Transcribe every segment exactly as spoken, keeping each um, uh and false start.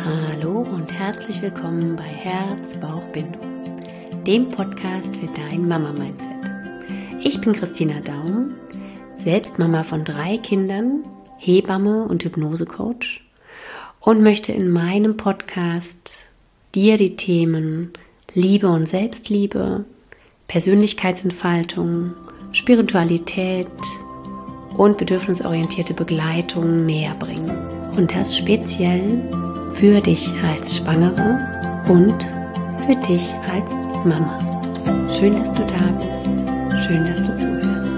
Hallo und herzlich willkommen bei Herz, Bauch, Bindung, dem Podcast für dein Mama-Mindset. Ich bin Christina Daum, selbst Mama von drei Kindern, Hebamme und Hypnosecoach und möchte in meinem Podcast dir die Themen Liebe und Selbstliebe, Persönlichkeitsentfaltung, Spiritualität und bedürfnisorientierte Begleitung näher bringen. Und das speziell für dich als Schwangere und für dich als Mama. Schön, dass du da bist. Schön, dass du zuhörst.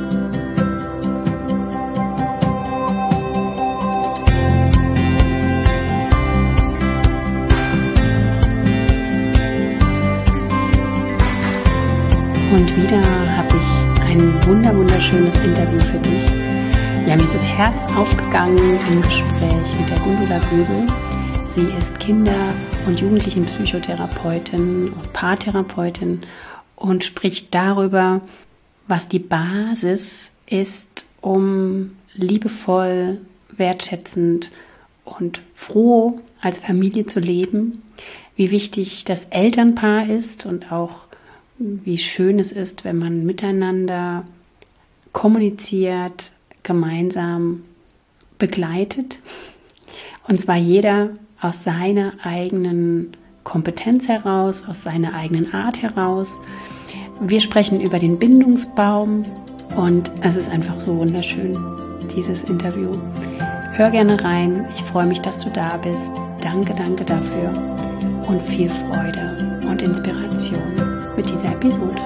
Und wieder habe ich ein wunder wunderschönes Interview für dich. Ja, mir ist das Herz aufgegangen im Gespräch mit der Gundula Göbel. Sie ist Kinder- und Jugendlichenpsychotherapeutin und Paartherapeutin und spricht darüber, was die Basis ist, um liebevoll, wertschätzend und froh als Familie zu leben, wie wichtig das Elternpaar ist und auch wie schön es ist, wenn man miteinander kommuniziert, gemeinsam begleitet. Und zwar jeder aus seiner eigenen Kompetenz heraus, aus seiner eigenen Art heraus. Wir sprechen über den Bindungsbaum und es ist einfach so wunderschön, dieses Interview. Hör gerne rein. Ich freue mich, dass du da bist. Danke, danke dafür und viel Freude und Inspiration mit dieser Episode.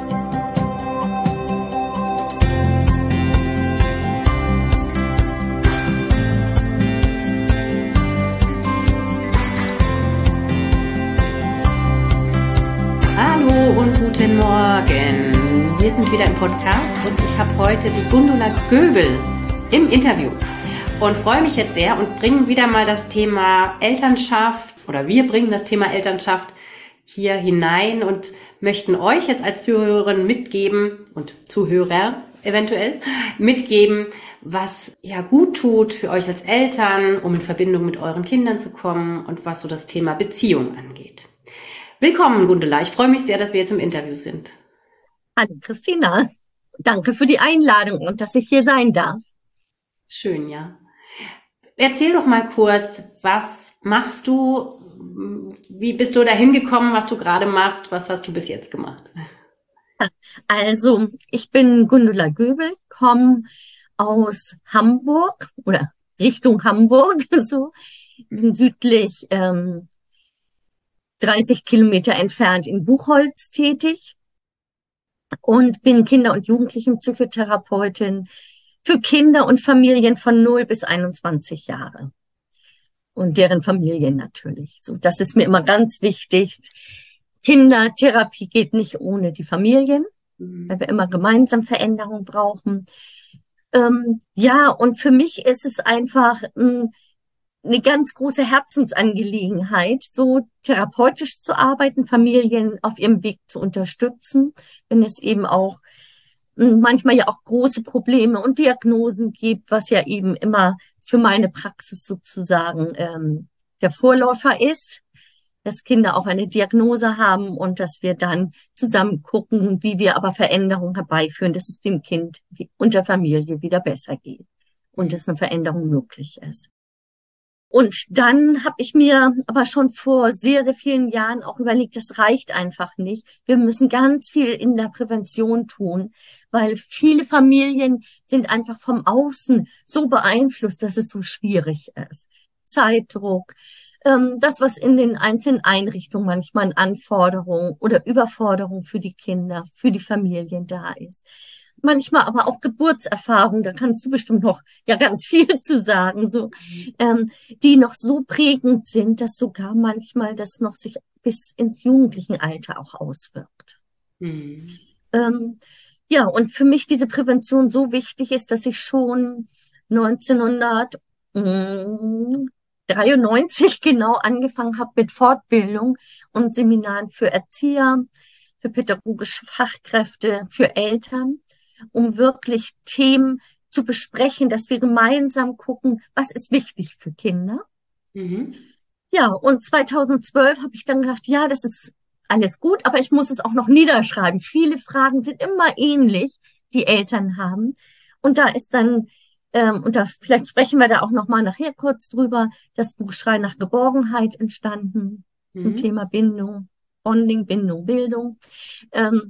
Hallo und guten Morgen. Wir sind wieder im Podcast und ich habe heute die Gundula Göbel im Interview und freue mich jetzt sehr und bringen wieder mal das Thema Elternschaft oder wir bringen das Thema Elternschaft hier hinein und möchten euch jetzt als Zuhörerin mitgeben und Zuhörer eventuell mitgeben, was ja gut tut für euch als Eltern, um in Verbindung mit euren Kindern zu kommen und was so das Thema Beziehung angeht. Willkommen, Gundula. Ich freue mich sehr, dass wir jetzt im Interview sind. Hallo, Christina. Danke für die Einladung und dass ich hier sein darf. Schön, ja. Erzähl doch mal kurz, was machst du? Wie bist du dahin gekommen, was du gerade machst? Was hast du bis jetzt gemacht? Also, ich bin Gundula Göbel, komme aus Hamburg oder Richtung Hamburg, so bin südlich ähm, dreißig Kilometer entfernt in Buchholz tätig und bin Kinder- und Jugendlichenpsychotherapeutin für Kinder und Familien von null bis einundzwanzig Jahre. Und deren Familien natürlich. So, das ist mir immer ganz wichtig. Kindertherapie geht nicht ohne die Familien, mhm. weil wir immer gemeinsam Veränderung brauchen. Ähm, ja, und für mich ist es einfach mh, eine ganz große Herzensangelegenheit, so therapeutisch zu arbeiten, Familien auf ihrem Weg zu unterstützen, wenn es eben auch mh, manchmal ja auch große Probleme und Diagnosen gibt, was ja eben immer für meine Praxis sozusagen ähm, der Vorläufer ist, dass Kinder auch eine Diagnose haben und dass wir dann zusammen gucken, wie wir aber Veränderungen herbeiführen, dass es dem Kind und der Familie wieder besser geht und dass eine Veränderung möglich ist. Und dann habe ich mir aber schon vor sehr, sehr vielen Jahren auch überlegt, das reicht einfach nicht. Wir müssen ganz viel in der Prävention tun, weil viele Familien sind einfach vom Außen so beeinflusst, dass es so schwierig ist. Zeitdruck, ähm, das, was in den einzelnen Einrichtungen manchmal an Anforderungen oder Überforderung für die Kinder, für die Familien da ist. Manchmal aber auch Geburtserfahrung, da kannst du bestimmt noch ja ganz viel zu sagen, so, ähm, die noch so prägend sind, dass sogar manchmal das noch sich bis ins jugendlichen Alter auch auswirkt. Mhm. Ähm, ja, und für mich diese Prävention so wichtig ist, dass ich schon neunzehnhundertdreiundneunzig genau angefangen habe mit Fortbildung und Seminaren für Erzieher, für pädagogische Fachkräfte, für Eltern, um wirklich Themen zu besprechen, dass wir gemeinsam gucken, was ist wichtig für Kinder. Mhm. Ja, und zweitausendzwölf habe ich dann gedacht, ja, das ist alles gut, aber ich muss es auch noch niederschreiben. Viele Fragen sind immer ähnlich, die Eltern haben. Und da ist dann, ähm, und da vielleicht sprechen wir da auch noch mal nachher kurz drüber, das Buch Schrei nach Geborgenheit entstanden zum Mhm. Thema Bindung, Bonding, Bindung, Bildung. Ähm,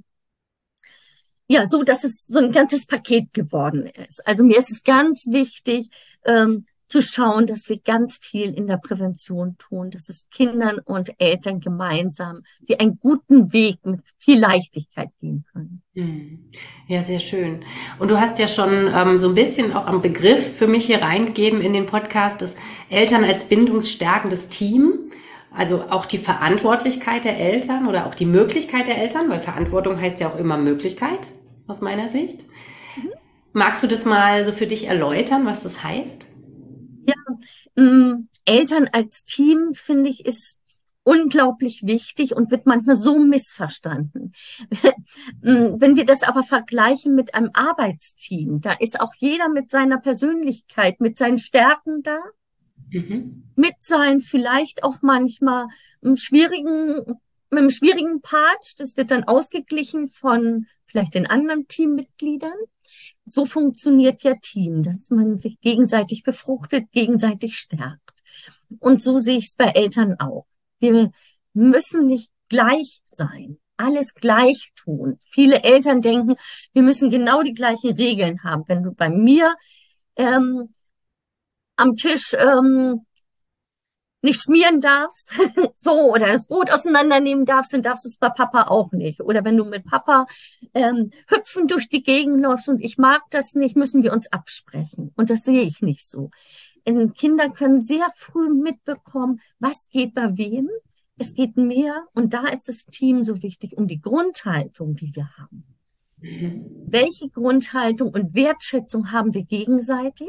ja, so, dass es so ein ganzes Paket geworden ist. Also mir ist es ganz wichtig, ähm, zu schauen, dass wir ganz viel in der Prävention tun, dass es Kindern und Eltern gemeinsam, die einen guten Weg mit viel Leichtigkeit gehen können. Mhm. Ja, sehr schön. Und du hast ja schon ähm, so ein bisschen auch am Begriff für mich hier reingegeben in den Podcast, das Eltern als bindungsstärkendes Team. Also auch die Verantwortlichkeit der Eltern oder auch die Möglichkeit der Eltern, weil Verantwortung heißt ja auch immer Möglichkeit, aus meiner Sicht. Magst du das mal so für dich erläutern, was das heißt? Ja, ähm, Eltern als Team, finde ich, ist unglaublich wichtig und wird manchmal so missverstanden. Ähm, Wenn wir das aber vergleichen mit einem Arbeitsteam, da ist auch jeder mit seiner Persönlichkeit, mit seinen Stärken da, Mhm. mit seinen vielleicht auch manchmal einem schwierigen, mit einem schwierigen Part. Das wird dann ausgeglichen von vielleicht den anderen Teammitgliedern. So funktioniert ja Team, dass man sich gegenseitig befruchtet, gegenseitig stärkt. Und so sehe ich es bei Eltern auch. Wir müssen nicht gleich sein, alles gleich tun. Viele Eltern denken, wir müssen genau die gleichen Regeln haben. Wenn du bei mir ähm, am Tisch ähm, nicht schmieren darfst, so, oder das Brot auseinandernehmen darfst, dann darfst du es bei Papa auch nicht. Oder wenn du mit Papa ähm, hüpfen durch die Gegend läufst und ich mag das nicht, müssen wir uns absprechen. Und das sehe ich nicht so. Ähm, Kinder können sehr früh mitbekommen, was geht bei wem. Es geht mehr, und da ist das Team so wichtig, um die Grundhaltung, die wir haben. Welche Grundhaltung und Wertschätzung haben wir gegenseitig?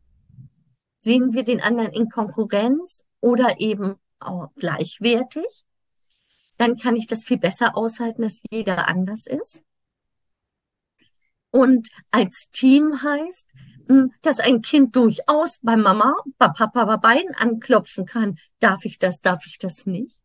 Sehen wir den anderen in Konkurrenz oder eben auch gleichwertig? Dann kann ich das viel besser aushalten, dass jeder anders ist. Und als Team heißt, hm, dass ein Kind durchaus bei Mama, bei Papa, bei beiden anklopfen kann. Darf ich das, darf ich das nicht?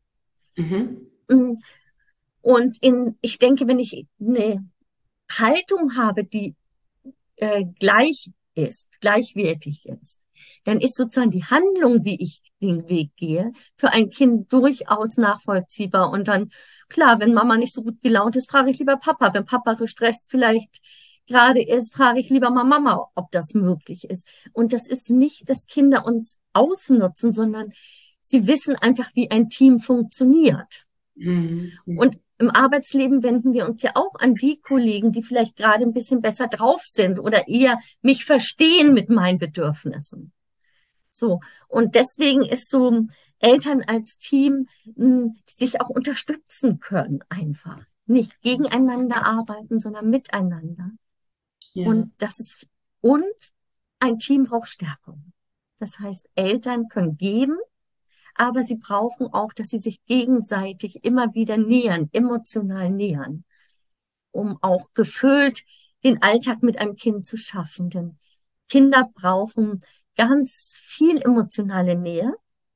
Mhm. Hm, Und in, ich denke, wenn ich eine Haltung habe, die äh, gleich ist, gleichwertig ist, dann ist sozusagen die Handlung, wie ich den Weg gehe, für ein Kind durchaus nachvollziehbar. Und dann, klar, wenn Mama nicht so gut gelaunt ist, frage ich lieber Papa. Wenn Papa gestresst vielleicht gerade ist, frage ich lieber mal Mama, ob das möglich ist. Und das ist nicht, dass Kinder uns ausnutzen, sondern sie wissen einfach, wie ein Team funktioniert. Mhm. Und im Arbeitsleben wenden wir uns ja auch an die Kollegen, die vielleicht gerade ein bisschen besser drauf sind oder eher mich verstehen mit meinen Bedürfnissen. So. Und deswegen ist so Eltern als Team, mh, die sich auch unterstützen können einfach. Nicht gegeneinander arbeiten, sondern miteinander. Ja. Und das ist, und ein Team braucht Stärkung. Das heißt, Eltern können geben, aber sie brauchen auch, dass sie sich gegenseitig immer wieder nähern, emotional nähern, um auch gefüllt den Alltag mit einem Kind zu schaffen. Denn Kinder brauchen ganz viel emotionale Nähe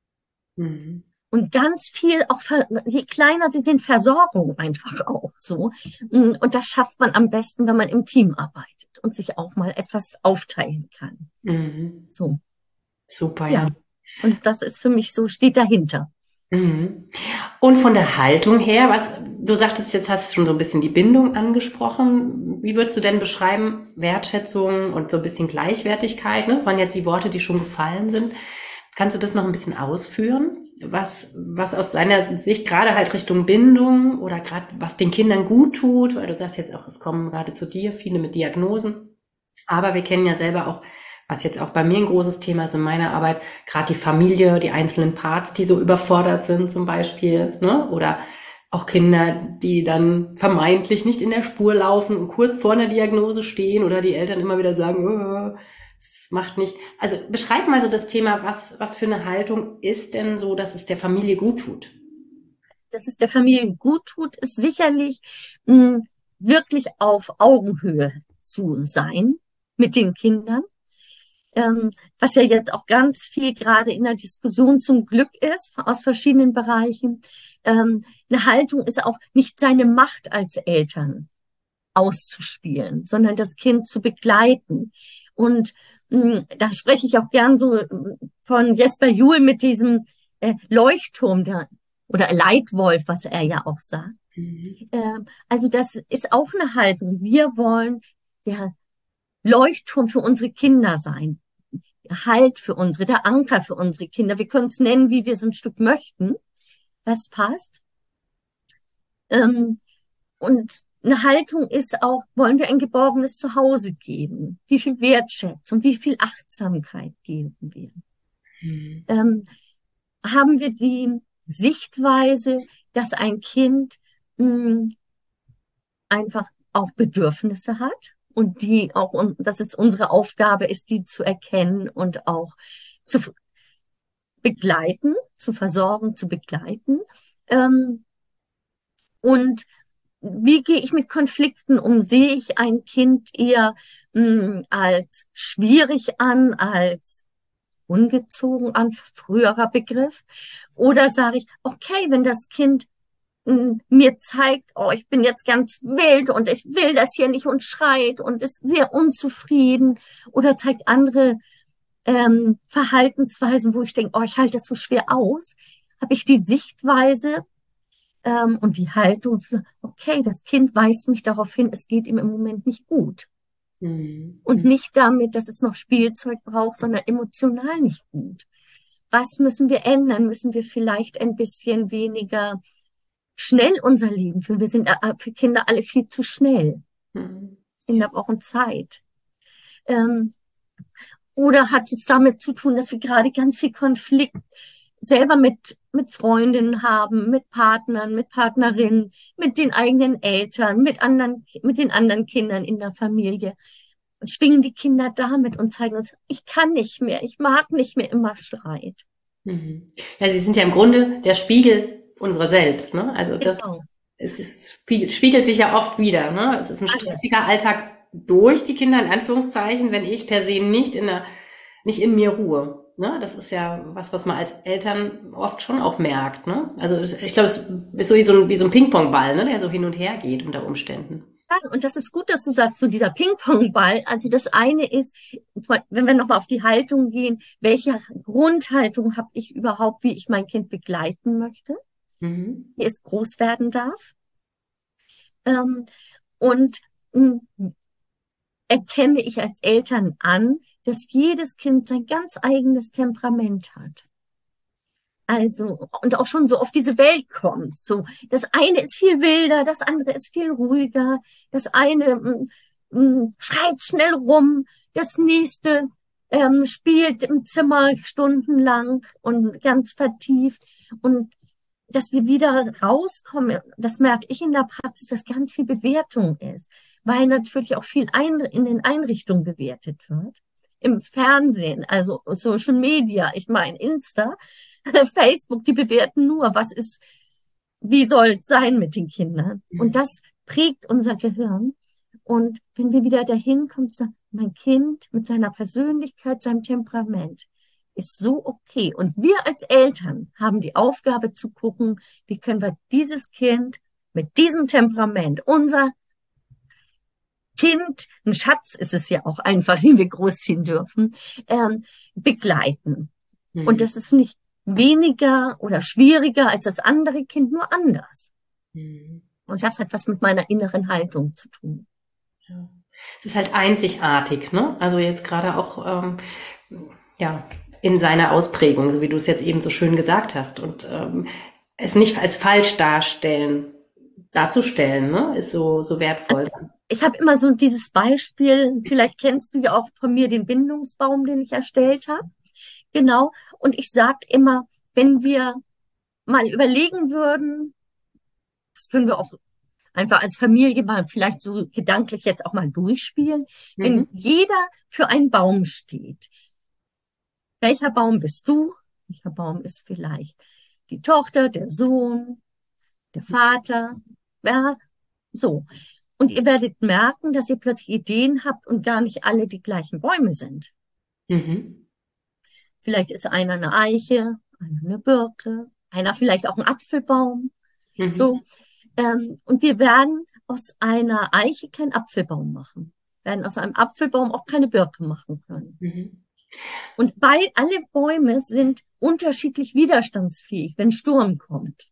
Mhm. und ganz viel auch, je kleiner sie sind, Versorgung einfach auch so. Und das schafft man am besten, wenn man im Team arbeitet und sich auch mal etwas aufteilen kann. Mhm. So, Super, ja. ja. Und das ist für mich so, steht dahinter. Mhm. Und von der Haltung her, was du sagtest, jetzt hast du schon so ein bisschen die Bindung angesprochen. Wie würdest du denn beschreiben, Wertschätzung und so ein bisschen Gleichwertigkeit? Ne? Das waren jetzt die Worte, die schon gefallen sind. Kannst du das noch ein bisschen ausführen? Was, was aus deiner Sicht gerade halt Richtung Bindung oder gerade was den Kindern gut tut, weil du sagst jetzt auch, es kommen gerade zu dir viele mit Diagnosen. Aber wir kennen ja selber auch, was jetzt auch bei mir ein großes Thema ist in meiner Arbeit, gerade die Familie, die einzelnen Parts, die so überfordert sind zum Beispiel, ne? Oder auch Kinder, die dann vermeintlich nicht in der Spur laufen und kurz vor einer Diagnose stehen oder die Eltern immer wieder sagen, oh, das macht nicht. Also beschreib mal so das Thema, was, was für eine Haltung ist denn so, dass es der Familie gut tut? Dass es der Familie gut tut, ist sicherlich mh, wirklich auf Augenhöhe zu sein mit den Kindern. ähm, was ja jetzt auch ganz viel gerade in der Diskussion zum Glück ist, aus verschiedenen Bereichen. Ähm, eine Haltung ist auch nicht seine Macht als Eltern auszuspielen, sondern das Kind zu begleiten. Und mh, da spreche ich auch gern so äh, von Jesper Juhl mit diesem äh, Leuchtturm der, oder Leitwolf, was er ja auch sagt. Mhm. Ähm, also das ist auch eine Haltung. Wir wollen der Leuchtturm für unsere Kinder sein. Der Halt für unsere, der Anker für unsere Kinder. Wir können es nennen, wie wir es ein Stück möchten. Was passt? Ähm, und eine Haltung ist auch, wollen wir ein geborgenes Zuhause geben? Wie viel Wertschätzung, wie viel Achtsamkeit geben wir? Mhm. Ähm, haben wir die Sichtweise, dass ein Kind mh, einfach auch Bedürfnisse hat und die auch, und dass es unsere Aufgabe ist, die zu erkennen und auch zu begleiten, zu versorgen, zu begleiten. Ähm, und wie gehe ich mit Konflikten um? Sehe ich ein Kind eher mh, als schwierig an, als ungezogen an, früherer Begriff? Oder sage ich, okay, wenn das Kind mh, mir zeigt, oh, ich bin jetzt ganz wild und ich will das hier nicht und schreit und ist sehr unzufrieden oder zeigt andere ähm, Verhaltensweisen, wo ich denke, oh, ich halte das so schwer aus, habe ich die Sichtweise, ähm, und die Haltung, zu sagen, okay, das Kind weist mich darauf hin, es geht ihm im Moment nicht gut. Mhm. Und nicht damit, dass es noch Spielzeug braucht, sondern emotional nicht gut. Was müssen wir ändern? Müssen wir vielleicht ein bisschen weniger schnell unser Leben führen? Wir sind äh, für Kinder alle viel zu schnell. Mhm. Kinder brauchen Zeit. Ähm, oder hat es damit zu tun, dass wir gerade ganz viel Konflikt selber mit, mit Freundinnen haben, mit Partnern, mit Partnerinnen, mit den eigenen Eltern, mit anderen, mit den anderen Kindern in der Familie. Und schwingen die Kinder damit und zeigen uns, ich kann nicht mehr, ich mag nicht mehr immer Streit. Mhm. Ja, sie sind ja im Grunde der Spiegel unserer selbst, ne? Also das, Genau, es ist, spiegelt, spiegelt sich ja oft wieder, ne? Es ist ein alles. stressiger Alltag durch die Kinder, in Anführungszeichen, wenn ich per se nicht in der, nicht in mir ruhe, ne? Das ist ja was, was man als Eltern oft schon auch merkt, ne? Also ich glaube, es ist so wie so ein, wie so ein Ping-Pong-Ball, ne? Der so hin und her geht unter Umständen. Ja, und das ist gut, dass du sagst, so dieser Ping-Pong-Ball. Also das eine ist, wenn wir nochmal auf die Haltung gehen, welche Grundhaltung habe ich überhaupt, wie ich mein Kind begleiten möchte, Mhm. wie es groß werden darf. Ähm, und mh, erkenne ich als Eltern an, dass jedes Kind sein ganz eigenes Temperament hat. Also, und auch schon so auf diese Welt kommt. So, das eine ist viel wilder, das andere ist viel ruhiger, das eine mm, mm, schreit schnell rum, das nächste ähm, spielt im Zimmer stundenlang und ganz vertieft. Und dass wir wieder rauskommen, das merke ich in der Praxis, dass ganz viel Bewertung ist, weil natürlich auch viel ein, in den Einrichtungen bewertet wird. Im Fernsehen, also Social Media, ich meine Insta, Facebook, die bewerten nur, was ist, wie soll es sein mit den Kindern. Und Mhm. das prägt unser Gehirn. Und wenn wir wieder dahin kommen, zu sagen, mein Kind mit seiner Persönlichkeit, seinem Temperament ist so okay. Und wir als Eltern haben die Aufgabe zu gucken, wie können wir dieses Kind mit diesem Temperament, unser Kind, ein Schatz ist es ja auch einfach, den wir großziehen dürfen, ähm, begleiten. Und Mhm. das ist nicht weniger oder schwieriger als das andere Kind, nur anders. Mhm. Und das hat was mit meiner inneren Haltung zu tun. Ja. Es ist halt einzigartig, ne? Also jetzt gerade auch, ähm, ja, in seiner Ausprägung, so wie du es jetzt eben so schön gesagt hast. Und ähm, es nicht als falsch darstellen, darzustellen, ne, ist so, so wertvoll. Ich habe immer so dieses Beispiel, vielleicht kennst du ja auch von mir den Bindungsbaum, den ich erstellt habe. Genau. Und ich sage immer, wenn wir mal überlegen würden, das können wir auch einfach als Familie mal vielleicht so gedanklich jetzt auch mal durchspielen, Mhm. wenn jeder für einen Baum steht. Welcher Baum bist du? Welcher Baum ist vielleicht die Tochter, der Sohn, der Vater? Ja, so. Und ihr werdet merken, dass ihr plötzlich Ideen habt und gar nicht alle die gleichen Bäume sind. Mhm. Vielleicht ist einer eine Eiche, einer eine Birke, einer vielleicht auch ein Apfelbaum. Mhm. So, ähm, und wir werden aus einer Eiche keinen Apfelbaum machen, werden aus einem Apfelbaum auch keine Birke machen können. Mhm. Und bei, alle Bäume sind unterschiedlich widerstandsfähig, wenn Sturm kommt.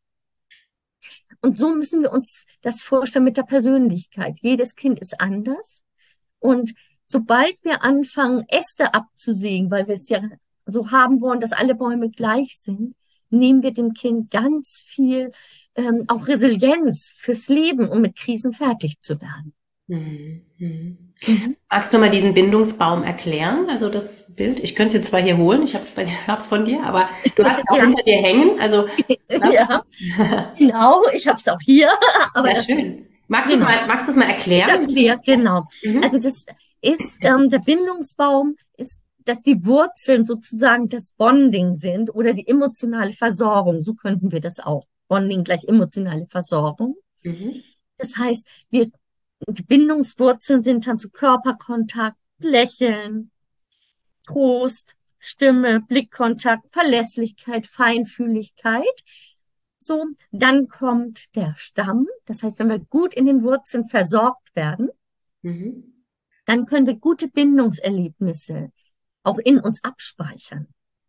Und so müssen wir uns das vorstellen mit der Persönlichkeit. Jedes Kind ist anders. Und sobald wir anfangen, Äste abzusägen, weil wir es ja so haben wollen, dass alle Bäume gleich sind, nehmen wir dem Kind ganz viel ähm, auch Resilienz fürs Leben, um mit Krisen fertig zu werden. Mhm. Mhm. Mhm. Magst du mal diesen Bindungsbaum erklären? Also das Bild, ich könnte es jetzt zwar hier holen, ich habe es bei dir, hab's von dir, aber du hast es auch Ja, hinter dir hängen. Also lass uns ja, mal. genau. Ich habe es auch hier, aber Ja, das ist schön. Magst du es genau. mal, magst du es mal Ich erklären? erkläre, genau. Mhm. Also das ist, ähm, der Bindungsbaum ist, dass die Wurzeln sozusagen das Bonding sind oder die emotionale Versorgung. So könnten wir das auch. Bonding gleich emotionale Versorgung. Mhm. Das heißt, wir, die Bindungswurzeln sind dann zu Körperkontakt, Lächeln, Trost, Stimme, Blickkontakt, Verlässlichkeit, Feinfühligkeit. So, dann kommt der Stamm. Das heißt, wenn wir gut in den Wurzeln versorgt werden, Mhm. dann können wir gute Bindungserlebnisse auch in uns abspeichern.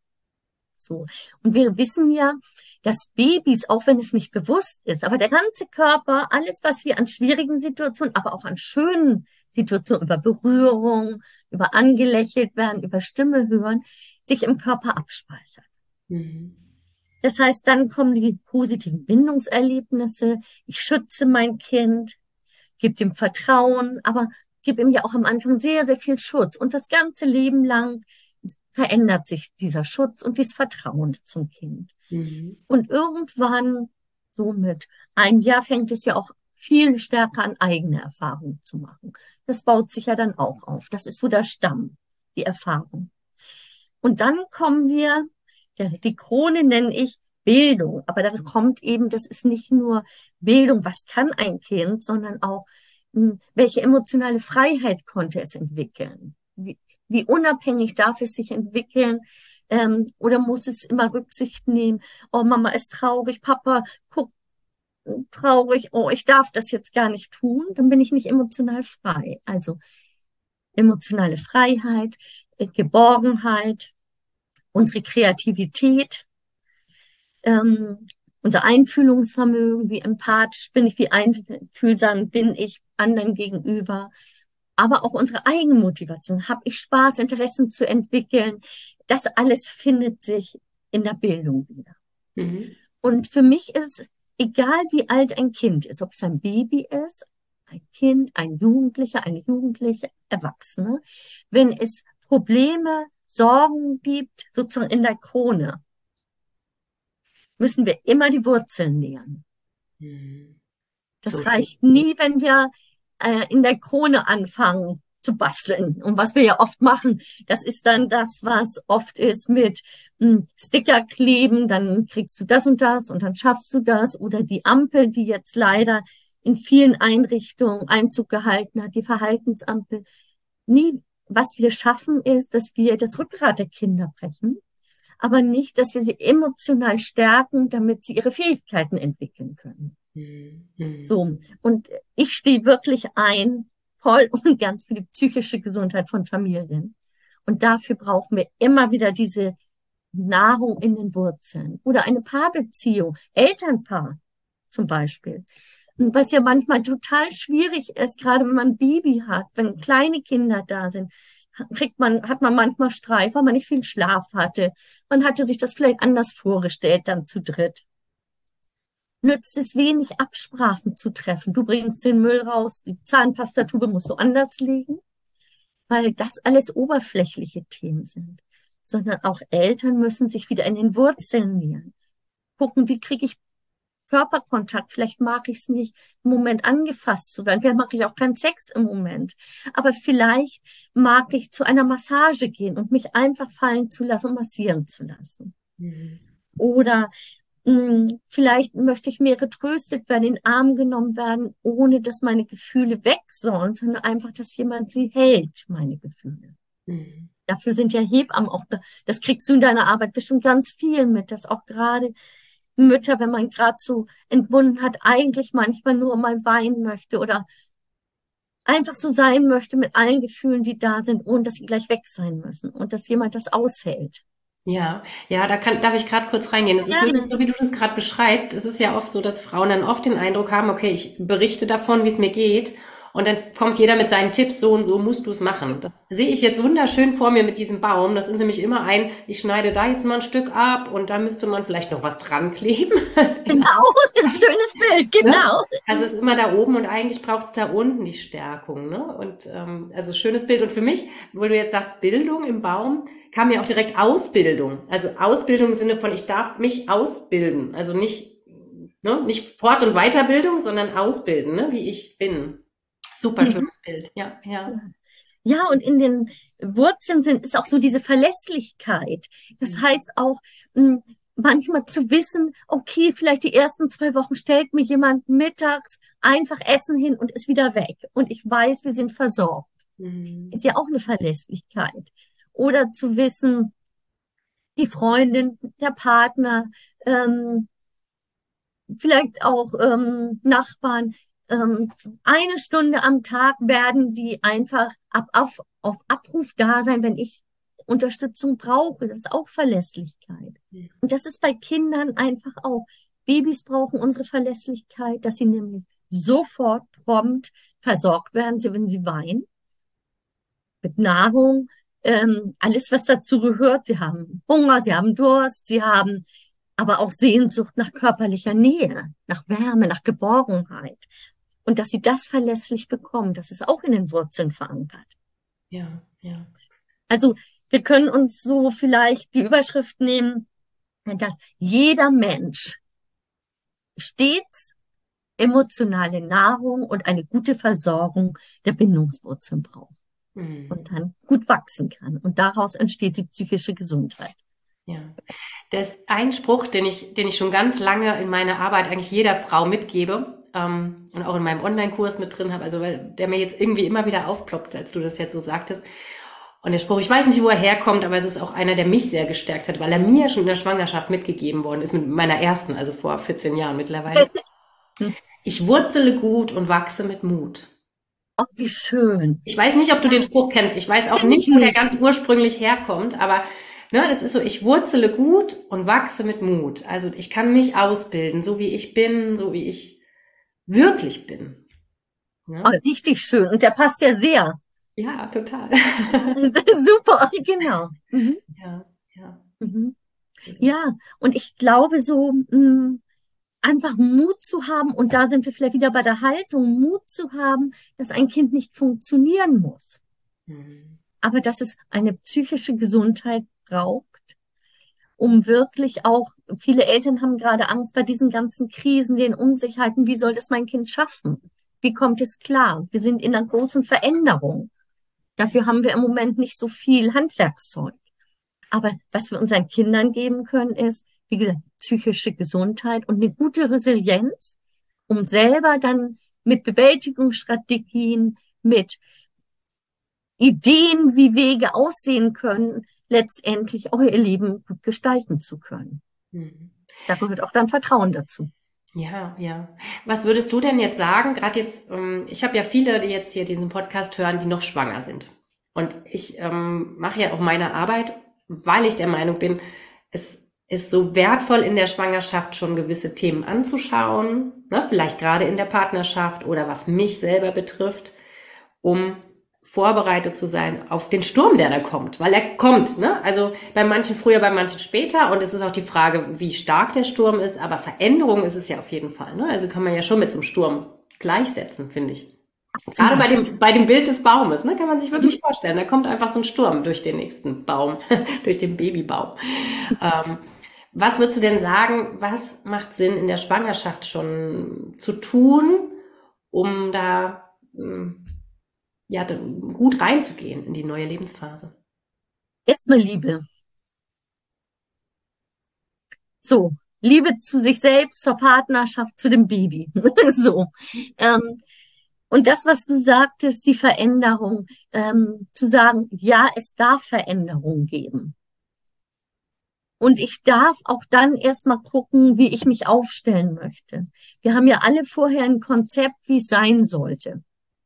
So. Und wir wissen ja, dass Babys, auch wenn es nicht bewusst ist, aber der ganze Körper, alles, was wir an schwierigen Situationen, aber auch an schönen Situationen, über Berührung, über angelächelt werden, über Stimme hören, sich im Körper abspeichert. Mhm. Das heißt, dann kommen die positiven Bindungserlebnisse. Ich schütze mein Kind, gebe ihm Vertrauen, aber gebe ihm ja auch am Anfang sehr, sehr viel Schutz. Und das ganze Leben lang verändert sich dieser Schutz und dieses Vertrauen zum Kind. Mhm. Und irgendwann, so mit einem Jahr, fängt es ja auch viel stärker an, eigene Erfahrungen zu machen. Das baut sich ja dann auch auf. Das ist so der Stamm, die Erfahrung. Und dann kommen wir, der, die Krone nenne ich Bildung. Aber da kommt eben, das ist nicht nur Bildung, was kann ein Kind, sondern auch, mh, welche emotionale Freiheit konnte es entwickeln? Wie, wie unabhängig darf es sich entwickeln? Ähm, oder muss es immer Rücksicht nehmen? Oh, Mama ist traurig, Papa guckt traurig, oh, ich darf das jetzt gar nicht tun, dann bin ich nicht emotional frei. Also emotionale Freiheit, äh, Geborgenheit, unsere Kreativität, ähm, unser Einfühlungsvermögen, wie empathisch bin ich, wie einfühlsam bin ich anderen gegenüber, aber auch unsere Eigenmotivation. Habe ich Spaß, Interessen zu entwickeln? Das alles findet sich in der Bildung wieder. Mhm. Und für mich ist egal, wie alt ein Kind ist, ob es ein Baby ist, ein Kind, ein Jugendlicher, eine Jugendliche, Erwachsene, wenn es Probleme, Sorgen gibt, sozusagen in der Krone, müssen wir immer die Wurzeln nähern. Mhm. So Das schön. reicht nie, wenn wir äh, in der Krone anfangen zu basteln. Und was wir ja oft machen, das ist dann das, was oft ist mit mh, Sticker kleben, dann kriegst du das und das und dann schaffst du das. Oder die Ampel, die jetzt leider in vielen Einrichtungen Einzug gehalten hat, die Verhaltensampel. Nie, was wir schaffen, ist, dass wir das Rückgrat der Kinder brechen, aber nicht, dass wir sie emotional stärken, damit sie ihre Fähigkeiten entwickeln können. Mhm. Mhm. So, und ich stehe wirklich ein, voll und ganz für die psychische Gesundheit von Familien. Und dafür brauchen wir immer wieder diese Nahrung in den Wurzeln oder eine Paarbeziehung, Elternpaar zum Beispiel. Und was ja manchmal total schwierig ist, gerade wenn man ein Baby hat, wenn kleine Kinder da sind, kriegt man, hat man manchmal Streit, weil man nicht viel Schlaf hatte. Man hatte sich das vielleicht anders vorgestellt, dann zu dritt. Nützt es wenig, Absprachen zu treffen. Du bringst den Müll raus, die Zahnpastatube musst du anders legen, weil das alles oberflächliche Themen sind. Sondern auch Eltern müssen sich wieder in den Wurzeln nähern. Gucken, wie kriege ich Körperkontakt? Vielleicht mag ich es nicht, im Moment angefasst zu werden. Vielleicht mag ich auch keinen Sex im Moment. Aber vielleicht mag ich zu einer Massage gehen und mich einfach fallen zu lassen und massieren zu lassen. Mhm. Oder mh, vielleicht möchte ich mehr getröstet werden, in den Arm genommen werden, ohne dass meine Gefühle weg sollen, sondern einfach, dass jemand sie hält, meine Gefühle. Mhm. Dafür sind ja Hebammen auch da. Das kriegst du in deiner Arbeit bestimmt ganz viel mit, dass auch gerade Mütter, wenn man gerade so entbunden hat, eigentlich manchmal nur mal weinen möchte oder einfach so sein möchte mit allen Gefühlen, die da sind, ohne dass sie gleich weg sein müssen und dass jemand das aushält. Ja, ja, da kann, darf ich gerade kurz reingehen. Das ist wirklich Gerne. so, wie du das gerade beschreibst. Es ist ja oft so, dass Frauen dann oft den Eindruck haben, okay, ich berichte davon, wie es mir geht. Und dann kommt jeder mit seinen Tipps, so und so musst du es machen. Das sehe ich jetzt wunderschön vor mir mit diesem Baum. Das ist nämlich immer ein, ich schneide da jetzt mal ein Stück ab und da müsste man vielleicht noch was dran kleben. Genau, ein schönes Bild, Ne? genau. Also es ist immer da oben und eigentlich braucht es da unten die Stärkung. Ne? Und ähm, also schönes Bild. Und für mich, wo du jetzt sagst, Bildung im Baum, kam mir auch direkt Ausbildung. Also Ausbildung im Sinne von, ich darf mich ausbilden. Also nicht, ne, nicht Fort- und Weiterbildung, sondern ausbilden, ne, wie ich bin. Super Mhm. schönes Bild. Ja, ja. Ja, und in den Wurzeln sind, ist auch so diese Verlässlichkeit. Das Mhm. heißt auch, mh, manchmal zu wissen, okay, vielleicht die ersten zwei Wochen stellt mir jemand mittags einfach Essen hin und ist wieder weg. Und ich weiß, wir sind versorgt. Mhm. Ist ja auch eine Verlässlichkeit. Oder zu wissen, die Freundin, der Partner, ähm, vielleicht auch ähm, Nachbarn, ähm, eine Stunde am Tag werden die einfach ab, auf, auf Abruf da sein, wenn ich Unterstützung brauche. Das ist auch Verlässlichkeit. Und das ist bei Kindern einfach auch. Babys brauchen unsere Verlässlichkeit, dass sie nämlich sofort prompt versorgt werden, sie, wenn sie weinen, mit Nahrung, ähm, alles, was dazu gehört. Sie haben Hunger, sie haben Durst, sie haben aber auch Sehnsucht nach körperlicher Nähe, nach Wärme, nach Geborgenheit. Und dass sie das verlässlich bekommen, das ist auch in den Wurzeln verankert. Ja, ja. Also wir können uns so vielleicht die Überschrift nehmen, dass jeder Mensch stets emotionale Nahrung und eine gute Versorgung der Bindungswurzeln braucht Mhm. und dann gut wachsen kann. Und daraus entsteht die psychische Gesundheit. Ja. Das ist ein Spruch, den ich, den ich schon ganz lange in meiner Arbeit eigentlich jeder Frau mitgebe, ähm, und auch in meinem Online-Kurs mit drin habe, also weil der mir jetzt irgendwie immer wieder aufploppt, als du das jetzt so sagtest. Und der Spruch, ich weiß nicht, wo er herkommt, aber es ist auch einer, der mich sehr gestärkt hat, weil er mir schon in der Schwangerschaft mitgegeben worden ist, mit meiner ersten, also vor vierzehn Jahren mittlerweile. Ich wurzele gut und wachse mit Mut. Oh, wie schön. Ich weiß nicht, ob du den Spruch kennst. Ich weiß auch Kenn nicht, ich wo der nicht. ganz ursprünglich herkommt, aber ne, das ist so, ich wurzele gut und wachse mit Mut. Also ich kann mich ausbilden, so wie ich bin, so wie ich wirklich bin. Oh, Ja, richtig schön. Und der passt ja sehr. ja, total. Super, genau. Mhm. Ja, ja. Mhm. Ja, und ich glaube so, mh, einfach Mut zu haben, und da sind wir vielleicht wieder bei der Haltung, Mut zu haben, dass ein Kind nicht funktionieren muss, Mhm. aber dass es eine psychische Gesundheit braucht, um wirklich auch, viele Eltern haben gerade Angst bei diesen ganzen Krisen, den Unsicherheiten, wie soll das mein Kind schaffen? Wie kommt es klar? Wir sind in einer großen Veränderung. Dafür haben wir im Moment nicht so viel Handwerkszeug. Aber was wir unseren Kindern geben können, ist, wie gesagt, psychische Gesundheit und eine gute Resilienz, um selber dann mit Bewältigungsstrategien, mit Ideen, wie Wege aussehen können, letztendlich auch ihr Leben gut gestalten zu können. Mhm. Da gehört auch dann Vertrauen dazu. Ja, ja. Was würdest du denn jetzt sagen? Gerade jetzt, ähm, ich habe ja viele, die jetzt hier diesen Podcast hören, die noch schwanger sind. Und ich ähm, mache ja auch meine Arbeit, weil ich der Meinung bin, es ist so wertvoll in der Schwangerschaft schon gewisse Themen anzuschauen, ne? Vielleicht gerade in der Partnerschaft oder was mich selber betrifft, um vorbereitet zu sein auf den Sturm, der da kommt, weil er kommt, ne? Also bei manchen früher, bei manchen später, und es ist auch die Frage, wie stark der Sturm ist, aber Veränderung ist es ja auf jeden Fall, ne? Also kann man ja schon mit so einem Sturm gleichsetzen, finde ich. Gerade bei Absolut. dem, bei dem Bild des Baumes, ne, kann man sich Mhm. wirklich vorstellen, da kommt einfach so ein Sturm durch den nächsten Baum, durch den Babybaum. Ähm, was würdest du denn sagen, was macht Sinn in der Schwangerschaft schon zu tun, um da ähm, ja, gut reinzugehen in die neue Lebensphase? Erstmal Liebe. So, Liebe zu sich selbst, zur Partnerschaft, zu dem Baby. So. Ähm, Und das, was du sagtest, die Veränderung, ähm, zu sagen, ja, es darf Veränderung geben. Und ich darf auch dann erstmal gucken, wie ich mich aufstellen möchte. Wir haben ja alle vorher ein Konzept, wie es sein sollte.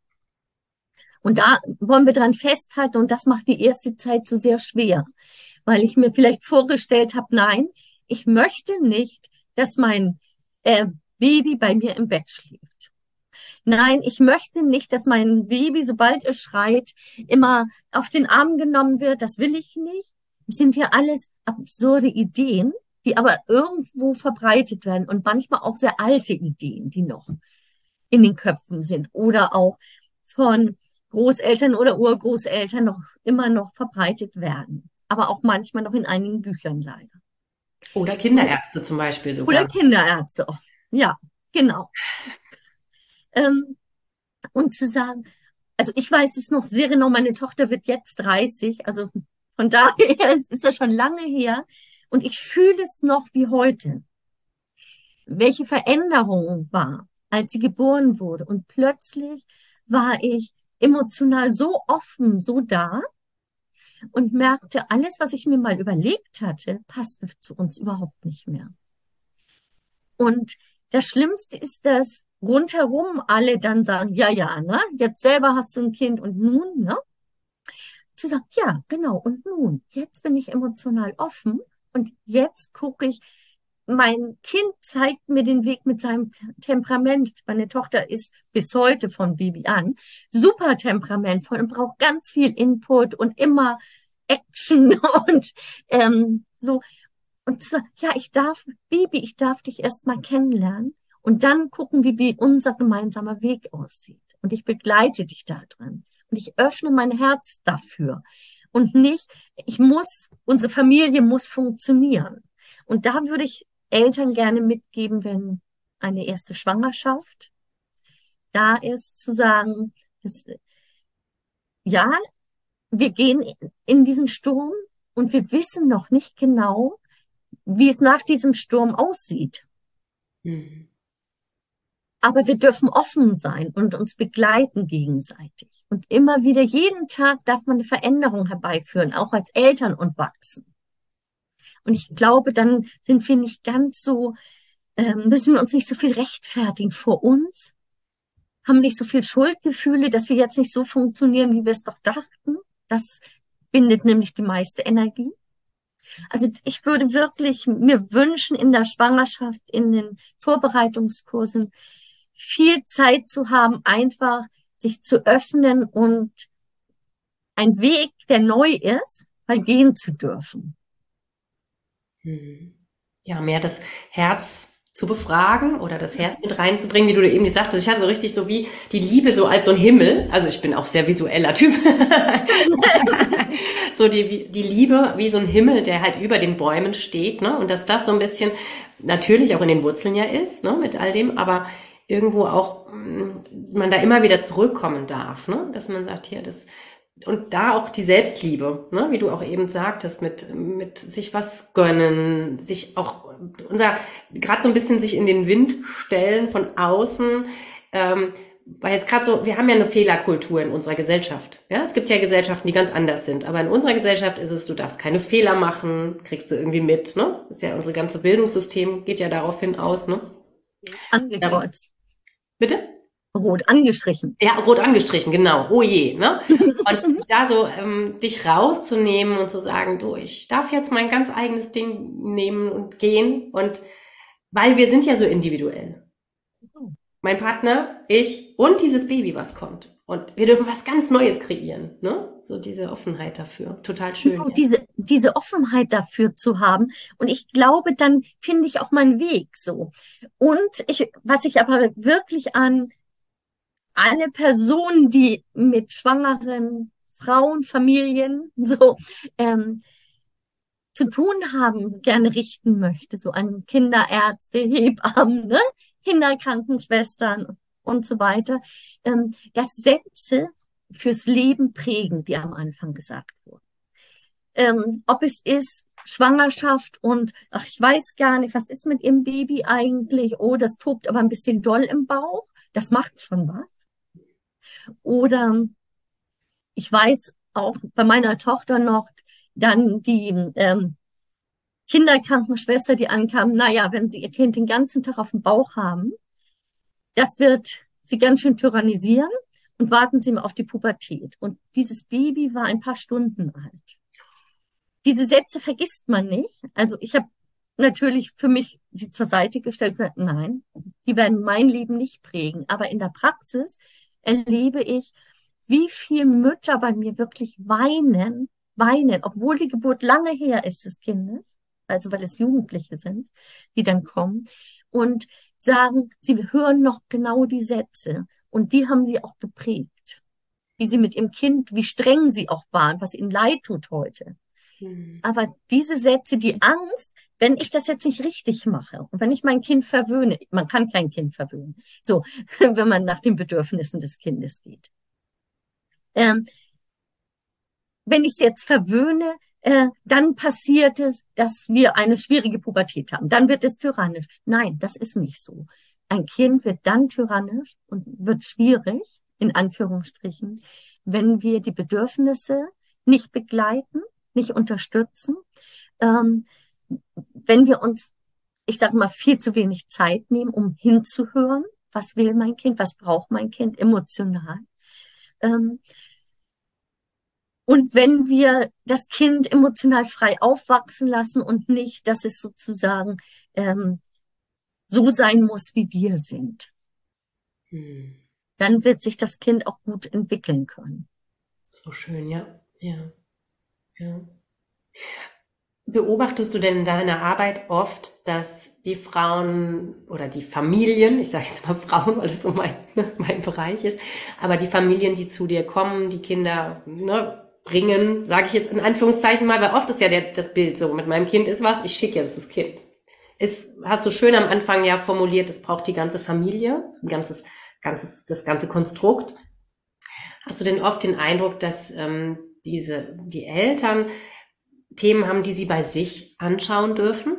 Und da wollen wir dran festhalten und das macht die erste Zeit so sehr schwer, weil ich mir vielleicht vorgestellt habe, nein, ich möchte nicht, dass mein äh, Baby bei mir im Bett schläft. Nein, ich möchte nicht, dass mein Baby, sobald es schreit, immer auf den Arm genommen wird. Das will ich nicht. Das sind ja alles absurde Ideen, die aber irgendwo verbreitet werden und manchmal auch sehr alte Ideen, die noch in den Köpfen sind oder auch von Großeltern oder Urgroßeltern noch immer noch verbreitet werden. Aber auch manchmal noch in einigen Büchern leider. Oder Kinderärzte zum Beispiel sogar. Oder Kinderärzte. Ja, genau. Ähm, und zu sagen, also ich weiß es noch sehr genau, meine Tochter wird jetzt dreißig, also von daher ist das schon lange her und ich fühle es noch wie heute. Welche Veränderung war, als sie geboren wurde und plötzlich war ich emotional so offen, so da und merkte, alles, was ich mir mal überlegt hatte, passte zu uns überhaupt nicht mehr. Und das Schlimmste ist, dass rundherum alle dann sagen, ja, ja, ne, jetzt selber hast du ein Kind und nun, ne? Zu sagen, ja, genau, und nun, jetzt bin ich emotional offen und jetzt gucke ich, mein Kind zeigt mir den Weg mit seinem Temperament. Meine Tochter ist bis heute von Baby an super temperamentvoll und braucht ganz viel Input und immer Action und ähm, so. Und zu sagen, ja, ich darf, Baby, ich darf dich erst mal kennenlernen und dann gucken, wie, wie unser gemeinsamer Weg aussieht. Und ich begleite dich da drin. Und ich öffne mein Herz dafür. Und nicht, ich muss, unsere Familie muss funktionieren. Und da würde ich Eltern gerne mitgeben, wenn eine erste Schwangerschaft da ist, zu sagen, dass, ja, wir gehen in diesen Sturm und wir wissen noch nicht genau, wie es nach diesem Sturm aussieht. Mhm. Aber wir dürfen offen sein und uns begleiten gegenseitig. Und immer wieder, jeden Tag darf man eine Veränderung herbeiführen, auch als Eltern und wachsen. Und ich glaube, dann sind wir nicht ganz so, äh, müssen wir uns nicht so viel rechtfertigen vor uns, haben nicht so viel Schuldgefühle, dass wir jetzt nicht so funktionieren, wie wir es doch dachten. Das bindet nämlich die meiste Energie. Also ich würde wirklich mir wünschen, in der Schwangerschaft, in den Vorbereitungskursen, viel Zeit zu haben, einfach sich zu öffnen und ein Weg, der neu ist, mal gehen zu dürfen. Ja, mehr das Herz zu befragen oder das Herz mit reinzubringen, wie du eben gesagt hast. Ich hatte so richtig so wie die Liebe so als so ein Himmel. Also ich bin auch sehr visueller Typ. So die, die Liebe wie so ein Himmel, der halt über den Bäumen steht, ne? Und dass das so ein bisschen natürlich auch in den Wurzeln ja ist, ne? Mit all dem, aber irgendwo auch man da immer wieder zurückkommen darf, ne? Dass man sagt, hier, das und da auch die Selbstliebe, ne, wie du auch eben sagtest, mit mit sich was gönnen, sich auch unser gerade so ein bisschen sich in den Wind stellen von außen, ähm, weil jetzt gerade so, wir haben ja eine Fehlerkultur in unserer Gesellschaft. Ja, es gibt ja Gesellschaften, die ganz anders sind, aber in unserer Gesellschaft ist es, du darfst keine Fehler machen, kriegst du irgendwie mit, ne? Das ist ja unsere ganze Bildungssystem geht ja darauf hin aus, ne? Angekreuzt. Bitte? Rot angestrichen. Ja, rot angestrichen, genau. Oh je, ne? Und da so ähm, dich rauszunehmen und zu sagen, du, ich darf jetzt mein ganz eigenes Ding nehmen und gehen. Und weil wir sind ja so individuell. Mein Partner, ich und dieses Baby, was kommt. Und wir dürfen was ganz Neues kreieren, ne? So diese Offenheit dafür. Total schön. Genau, diese, diese Offenheit dafür zu haben. Und ich glaube, dann finde ich auch meinen Weg so. Und ich, was ich aber wirklich an alle Personen, die mit schwangeren Frauen, Familien so ähm, zu tun haben, gerne richten möchte, so an Kinderärzte, Hebammen, ne? Kinderkrankenschwestern und so weiter, ähm, dass Sätze fürs Leben prägen, die am Anfang gesagt wurden. Ähm, ob es ist Schwangerschaft und ach, ich weiß gar nicht, was ist mit Ihrem Baby eigentlich? Oh, das tobt aber ein bisschen doll im Bauch. Das macht schon was. Oder ich weiß auch bei meiner Tochter noch, dann die ähm, Kinderkrankenschwester, die ankam, naja, wenn sie ihr Kind den ganzen Tag auf dem Bauch haben, das wird sie ganz schön tyrannisieren und warten Sie mal auf die Pubertät. Und dieses Baby war ein paar Stunden alt. Diese Sätze vergisst man nicht. Also ich habe natürlich für mich sie zur Seite gestellt und gesagt, nein, die werden mein Leben nicht prägen. Aber in der Praxis erlebe ich, wie viele Mütter bei mir wirklich weinen, weinen, obwohl die Geburt lange her ist des Kindes, also weil es Jugendliche sind, die dann kommen und sagen, sie hören noch genau die Sätze und die haben sie auch geprägt, wie sie mit ihrem Kind, wie streng sie auch waren, was ihnen leid tut heute. Hm. Aber diese Sätze, die Angst, wenn ich das jetzt nicht richtig mache und wenn ich mein Kind verwöhne, man kann kein Kind verwöhnen, so, wenn man nach den Bedürfnissen des Kindes geht. Ähm, wenn ich es jetzt verwöhne, äh, dann passiert es, dass wir eine schwierige Pubertät haben. Dann wird es tyrannisch. Nein, das ist nicht so. Ein Kind wird dann tyrannisch und wird schwierig, in Anführungsstrichen, wenn wir die Bedürfnisse nicht begleiten, nicht unterstützen, ähm, wenn wir uns, ich sage mal, viel zu wenig Zeit nehmen, um hinzuhören, was will mein Kind, was braucht mein Kind emotional. Ähm, Und wenn wir das Kind emotional frei aufwachsen lassen und nicht, dass es sozusagen ähm, so sein muss, wie wir sind, Hm. dann wird sich das Kind auch gut entwickeln können. So schön, ja. Ja. Ja. Beobachtest du denn in deiner Arbeit oft, dass die Frauen oder die Familien, ich sage jetzt mal Frauen, weil es so mein, ne, mein Bereich ist, aber die Familien, die zu dir kommen, die Kinder ne, bringen, sage ich jetzt in Anführungszeichen mal, weil oft ist ja der, das Bild so, mit meinem Kind ist was, ich schicke jetzt das Kind. Ist, hast du schön am Anfang ja formuliert, es braucht die ganze Familie, ein ganzes, ganzes, das ganze Konstrukt. Hast du denn oft den Eindruck, dass ähm, diese, die Eltern Themen haben, die sie bei sich anschauen dürfen?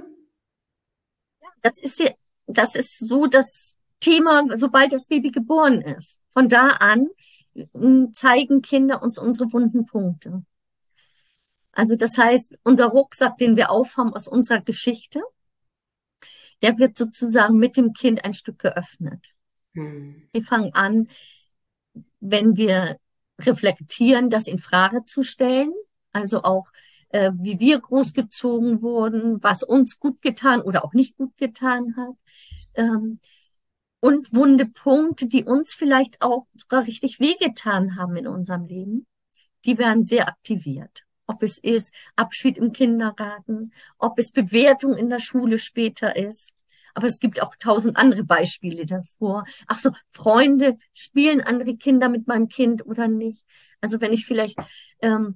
Das ist ja, das ist so das Thema, sobald das Baby geboren ist. Von da an m, zeigen Kinder uns unsere wunden Punkte. Also das heißt, unser Rucksack, den wir aufhaben aus unserer Geschichte, der wird sozusagen mit dem Kind ein Stück geöffnet. Hm. Wir fangen an, wenn wir reflektieren, das in Frage zu stellen, also auch, äh, wie wir großgezogen wurden, was uns gut getan oder auch nicht gut getan hat. Ähm, und wunde Punkte, die uns vielleicht auch sogar richtig wehgetan haben in unserem Leben, die werden sehr aktiviert. Ob es ist Abschied im Kindergarten, ob es Bewertung in der Schule später ist. Aber es gibt auch tausend andere Beispiele davor. Ach so, Freunde, spielen andere Kinder mit meinem Kind oder nicht? Also wenn ich vielleicht ähm,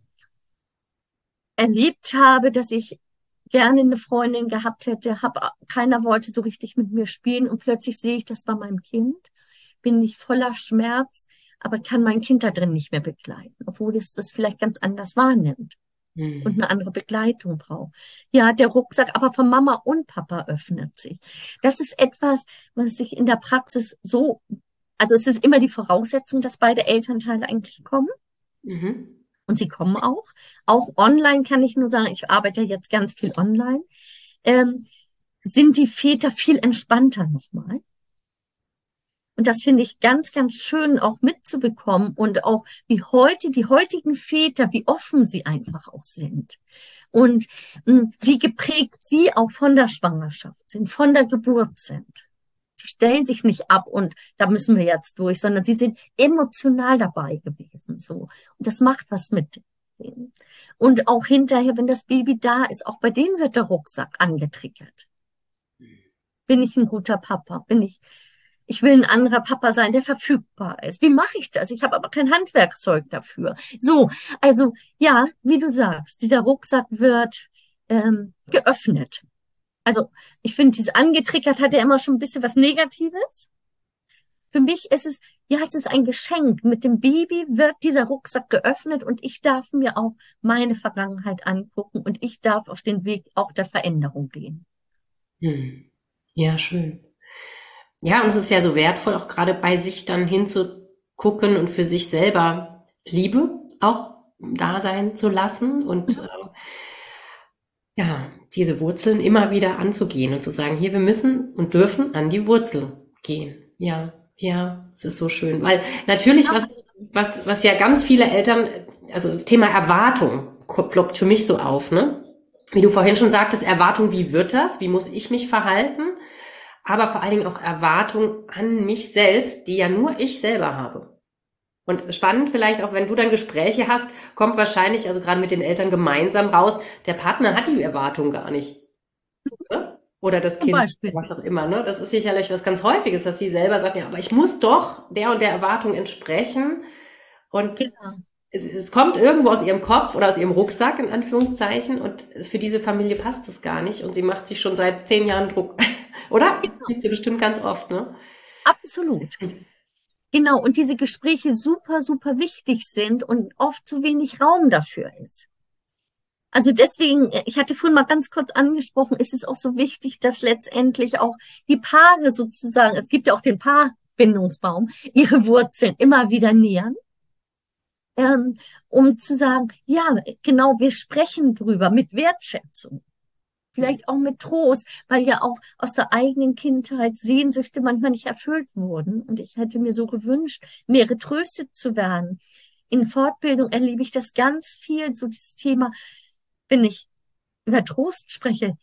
erlebt habe, dass ich gerne eine Freundin gehabt hätte, hab, keiner wollte so richtig mit mir spielen und plötzlich sehe ich das bei meinem Kind, bin ich voller Schmerz, aber kann mein Kind da drin nicht mehr begleiten, obwohl es das vielleicht ganz anders wahrnimmt Hm. und eine andere Begleitung braucht. Ja, der Rucksack aber von Mama und Papa öffnet sich. Das ist etwas, was sich in der Praxis so, also es ist immer die Voraussetzung, dass beide Elternteile eigentlich kommen. Mhm. Und sie kommen auch. Auch online kann ich nur sagen, ich arbeite jetzt ganz viel online. Ähm, sind die Väter viel entspannter nochmal. Und das finde ich ganz, ganz schön auch mitzubekommen und auch wie heute, die heutigen Väter, wie offen sie einfach auch sind. Und mh, wie geprägt sie auch von der Schwangerschaft sind, von der Geburt sind. Die stellen sich nicht ab und da müssen wir jetzt durch, sondern sie sind emotional dabei gewesen, so. Und das macht was mit denen. Und auch hinterher, wenn das Baby da ist, auch bei denen wird der Rucksack angetriggert. Bin ich ein guter Papa? Bin ich, ich will ein anderer Papa sein, der verfügbar ist. Wie mache ich das? Ich habe aber kein Handwerkszeug dafür. So, also ja, wie du sagst, dieser Rucksack wird ähm, geöffnet. Also ich finde, dieses angetriggert hat ja immer schon ein bisschen was Negatives. Für mich ist es, ja, es ist ein Geschenk. Mit dem Baby wird dieser Rucksack geöffnet und ich darf mir auch meine Vergangenheit angucken und ich darf auf den Weg auch der Veränderung gehen. Hm. Ja, schön. Ja, und es ist ja so wertvoll, auch gerade bei sich dann hinzu, gucken und für sich selber Liebe auch da sein zu lassen und äh, ja, diese Wurzeln immer wieder anzugehen und zu sagen, hier, wir müssen und dürfen an die Wurzel gehen. Ja, ja, es ist so schön. Weil natürlich, was, was, was ja ganz viele Eltern, also das Thema Erwartung ploppt für mich so auf, ne? Wie du vorhin schon sagtest, Erwartung, wie wird das? Wie muss ich mich verhalten? Aber vor allen Dingen auch Erwartung an mich selbst, die ja nur ich selber habe. Und spannend vielleicht auch, wenn du dann Gespräche hast, kommt wahrscheinlich, also gerade mit den Eltern gemeinsam raus, der Partner hat die Erwartung gar nicht. Ne? Oder das Zum Kind, Beispiel. was auch immer. Ne? Das ist sicherlich was ganz Häufiges, dass sie selber sagt, ja, aber ich muss doch der und der Erwartung entsprechen. Und Ja. es, es kommt irgendwo aus ihrem Kopf oder aus ihrem Rucksack, in Anführungszeichen, und es, für diese Familie passt es gar nicht. Und sie macht sich schon seit zehn Jahren Druck. Oder? Siehst du bestimmt ganz oft, ne? Absolut. Genau, und diese Gespräche super, super wichtig sind und oft zu wenig Raum dafür ist. Also deswegen, ich hatte vorhin mal ganz kurz angesprochen, ist es auch so wichtig, dass letztendlich auch die Paare sozusagen, es gibt ja auch den Paarbindungsbaum, ihre Wurzeln immer wieder nähern, ähm, um zu sagen, ja, genau, wir sprechen drüber mit Wertschätzung. Vielleicht auch mit Trost, weil ja auch aus der eigenen Kindheit Sehnsüchte manchmal nicht erfüllt wurden. Und ich hätte mir so gewünscht, mehr getröstet zu werden. In Fortbildung erlebe ich das ganz viel, so dieses Thema, wenn ich über Trost spreche.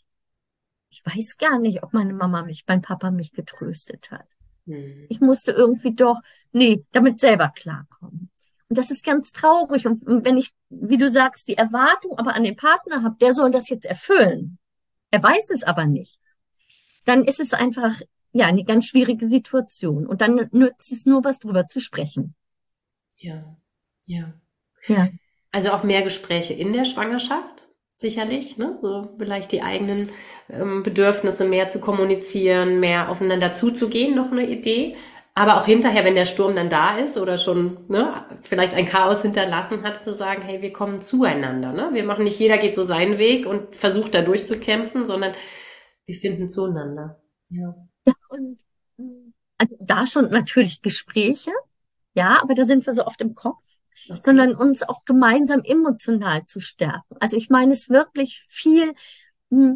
Ich weiß gar nicht, ob meine Mama mich, mein Papa mich getröstet hat. Hm. Ich musste irgendwie doch, nee, damit selber klarkommen. Und das ist ganz traurig. Und wenn ich, wie du sagst, die Erwartung aber an den Partner habe, der soll das jetzt erfüllen. Er weiß es aber nicht. Dann ist es einfach, ja, eine ganz schwierige Situation. Und dann nützt es nur, was drüber zu sprechen. Ja, ja. Ja. Also auch mehr Gespräche in der Schwangerschaft, sicherlich, ne? So vielleicht die eigenen ähm, Bedürfnisse mehr zu kommunizieren, mehr aufeinander zuzugehen, noch eine Idee. Aber auch hinterher, wenn der Sturm dann da ist oder schon, ne, vielleicht ein Chaos hinterlassen hat, zu sagen, hey, wir kommen zueinander, ne? Wir machen nicht, jeder geht so seinen Weg und versucht da durchzukämpfen, sondern wir finden zueinander. Ja. Ja, und mm, also da schon natürlich Gespräche, ja, aber da sind wir so oft im Kopf, Okay. sondern uns auch gemeinsam emotional zu stärken. Also ich meine es wirklich viel, mm,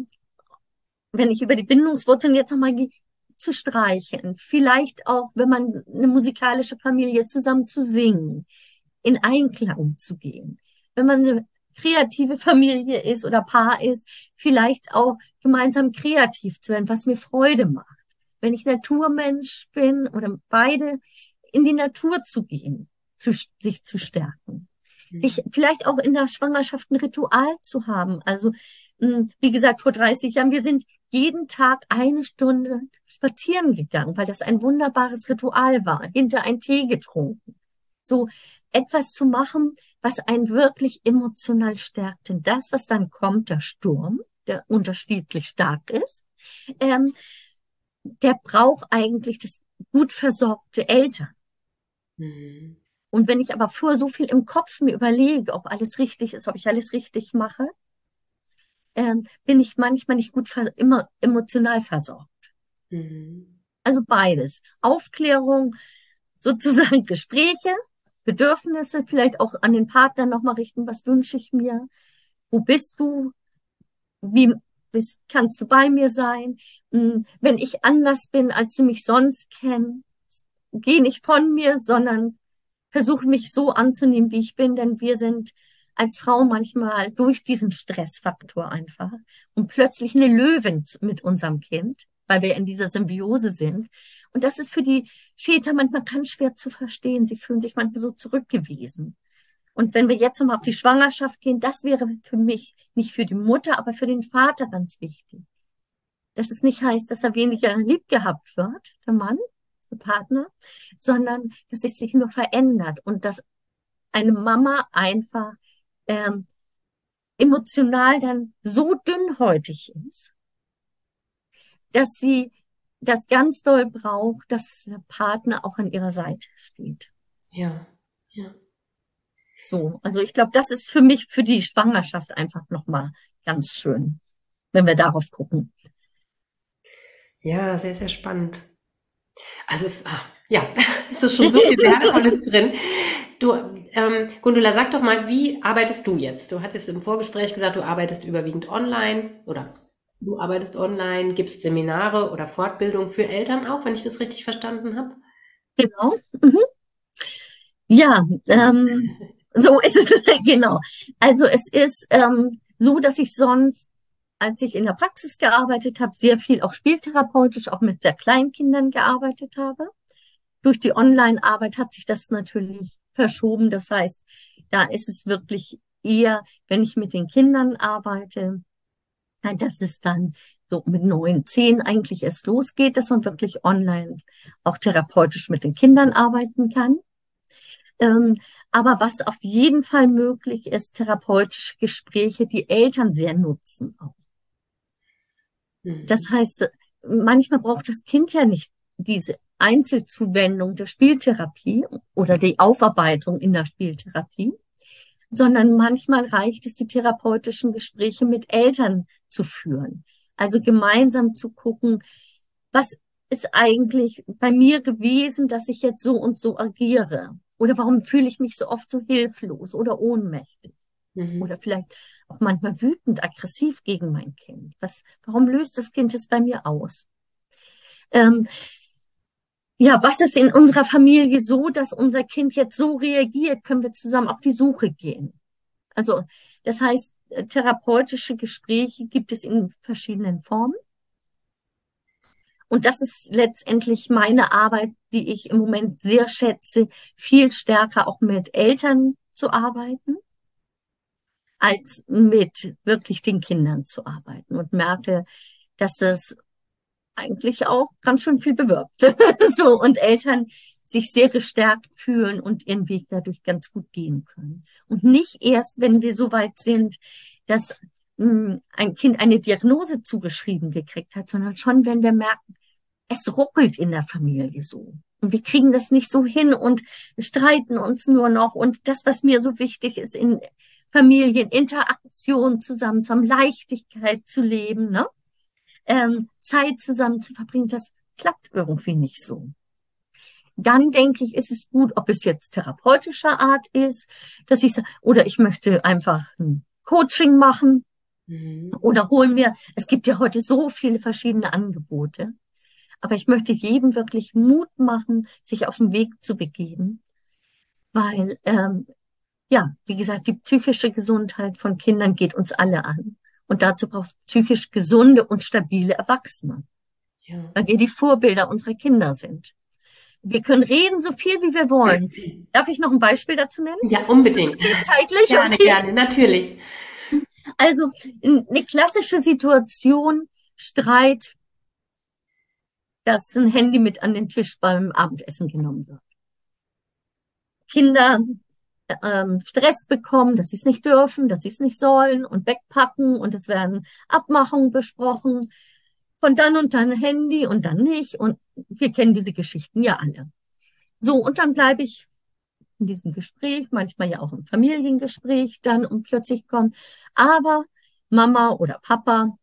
wenn ich über die Bindungswurzeln jetzt nochmal gehe, zu streicheln. Vielleicht auch, wenn man eine musikalische Familie ist, zusammen zu singen, in Einklang zu gehen. Wenn man eine kreative Familie ist oder Paar ist, vielleicht auch gemeinsam kreativ zu werden, was mir Freude macht. Wenn ich Naturmensch bin oder beide, in die Natur zu gehen, zu, sich zu stärken. Mhm. Sich vielleicht auch in der Schwangerschaft ein Ritual zu haben. Also, mh, wie gesagt, vor dreißig Jahren, wir sind jeden Tag eine Stunde spazieren gegangen, weil das ein wunderbares Ritual war, hinter einen Tee getrunken. So etwas zu machen, was einen wirklich emotional stärkt. Denn das, was dann kommt, der Sturm, der unterschiedlich stark ist, ähm, der braucht eigentlich das gut versorgte Eltern. Mhm. Und wenn ich aber vor so viel im Kopf mir überlege, ob alles richtig ist, ob ich alles richtig mache, ähm, bin ich manchmal nicht gut vers immer emotional versorgt. Mhm. Also beides. Aufklärung, sozusagen Gespräche, Bedürfnisse, vielleicht auch an den Partner nochmal richten, was wünsche ich mir? Wo bist du? Wie bist, kannst du bei mir sein? Hm, wenn ich anders bin, als du mich sonst kennst, geh nicht von mir, sondern versuche mich so anzunehmen, wie ich bin, denn wir sind als Frau manchmal durch diesen Stressfaktor einfach und plötzlich eine Löwin mit unserem Kind, weil wir in dieser Symbiose sind. Und das ist für die Väter manchmal ganz schwer zu verstehen. Sie fühlen sich manchmal so zurückgewiesen. Und wenn wir jetzt nochmal auf die Schwangerschaft gehen, das wäre für mich, nicht für die Mutter, aber für den Vater ganz wichtig. Dass es nicht heißt, dass er weniger lieb gehabt wird, der Mann, der Partner, sondern dass es sich nur verändert und dass eine Mama einfach ähm, emotional dann so dünnhäutig ist, dass sie das ganz doll braucht, dass der Partner auch an ihrer Seite steht. Ja, ja. So, also ich glaube, das ist für mich für die Schwangerschaft einfach nochmal ganz schön, wenn wir darauf gucken. Ja, sehr, sehr spannend. Also es ist, ah, Ja, es ist schon so viel Wertvolles drin. Du, ähm, Gundula, sag doch mal, wie arbeitest du jetzt? Du hattest im Vorgespräch gesagt, du arbeitest überwiegend online oder du arbeitest online, gibst Seminare oder Fortbildung für Eltern auch, wenn ich das richtig verstanden habe. Genau. Mhm. Ja, ähm, so ist es, genau. Also es ist ähm, so, dass ich sonst, als ich in der Praxis gearbeitet habe, sehr viel auch spieltherapeutisch, auch mit sehr kleinen Kindern gearbeitet habe. Durch die Online-Arbeit hat sich das natürlich verschoben. Das heißt, da ist es wirklich eher, wenn ich mit den Kindern arbeite, dass es dann so mit neun, zehn eigentlich erst losgeht, dass man wirklich online auch therapeutisch mit den Kindern arbeiten kann. Ähm, aber was auf jeden Fall möglich ist, therapeutische Gespräche, die Eltern sehr nutzen auch. Das Mhm. heißt, manchmal braucht das Kind ja nicht diese Einzelzuwendung der Spieltherapie oder die Aufarbeitung in der Spieltherapie, sondern manchmal reicht es, die therapeutischen Gespräche mit Eltern zu führen. Also gemeinsam zu gucken, was ist eigentlich bei mir gewesen, dass ich jetzt so und so agiere? Oder warum fühle ich mich so oft so hilflos oder ohnmächtig? Oder Mhm. vielleicht auch manchmal wütend, aggressiv gegen mein Kind. Was, warum löst das Kind es bei mir aus? Ähm, ja, was ist in unserer Familie so, dass unser Kind jetzt so reagiert? Können wir zusammen auf die Suche gehen? Also, das heißt, äh, therapeutische Gespräche gibt es in verschiedenen Formen. Und das ist letztendlich meine Arbeit, die ich im Moment sehr schätze, viel stärker auch mit Eltern zu arbeiten, als mit wirklich den Kindern zu arbeiten und merke, dass das eigentlich auch ganz schön viel bewirkt. So, und Eltern sich sehr gestärkt fühlen und ihren Weg dadurch ganz gut gehen können. Und nicht erst, wenn wir so weit sind, dass mh, ein Kind eine Diagnose zugeschrieben gekriegt hat, sondern schon, wenn wir merken, es ruckelt in der Familie so. Und wir kriegen das nicht so hin und streiten uns nur noch. Und das, was mir so wichtig ist, in Familien, Interaktion zusammen zu haben, Leichtigkeit zu leben, ne? Ähm, Zeit zusammen zu verbringen, das klappt irgendwie nicht so. Dann denke ich, ist es gut, ob es jetzt therapeutischer Art ist, dass ich sage, oder ich möchte einfach ein Coaching machen Mhm. oder holen mir, es gibt ja heute so viele verschiedene Angebote. Aber ich möchte jedem wirklich Mut machen, sich auf den Weg zu begeben, weil, ähm, ja, wie gesagt, die psychische Gesundheit von Kindern geht uns alle an. Und dazu braucht es psychisch gesunde und stabile Erwachsene, Ja. weil wir die Vorbilder unserer Kinder sind. Wir können reden so viel, wie wir wollen. Darf ich noch ein Beispiel dazu nennen? Ja, unbedingt. Okay, zeitlich, Gerne, okay. gerne, natürlich. Also eine klassische Situation, Streit, dass ein Handy mit an den Tisch beim Abendessen genommen wird. Kinder ähm, Stress bekommen, dass sie es nicht dürfen, dass sie es nicht sollen und wegpacken und es werden Abmachungen besprochen. Von dann und dann Handy und dann nicht. Und wir kennen diese Geschichten ja alle. So, und dann bleibe ich in diesem Gespräch, manchmal ja auch im Familiengespräch, dann und plötzlich kommt, aber Mama oder Papa,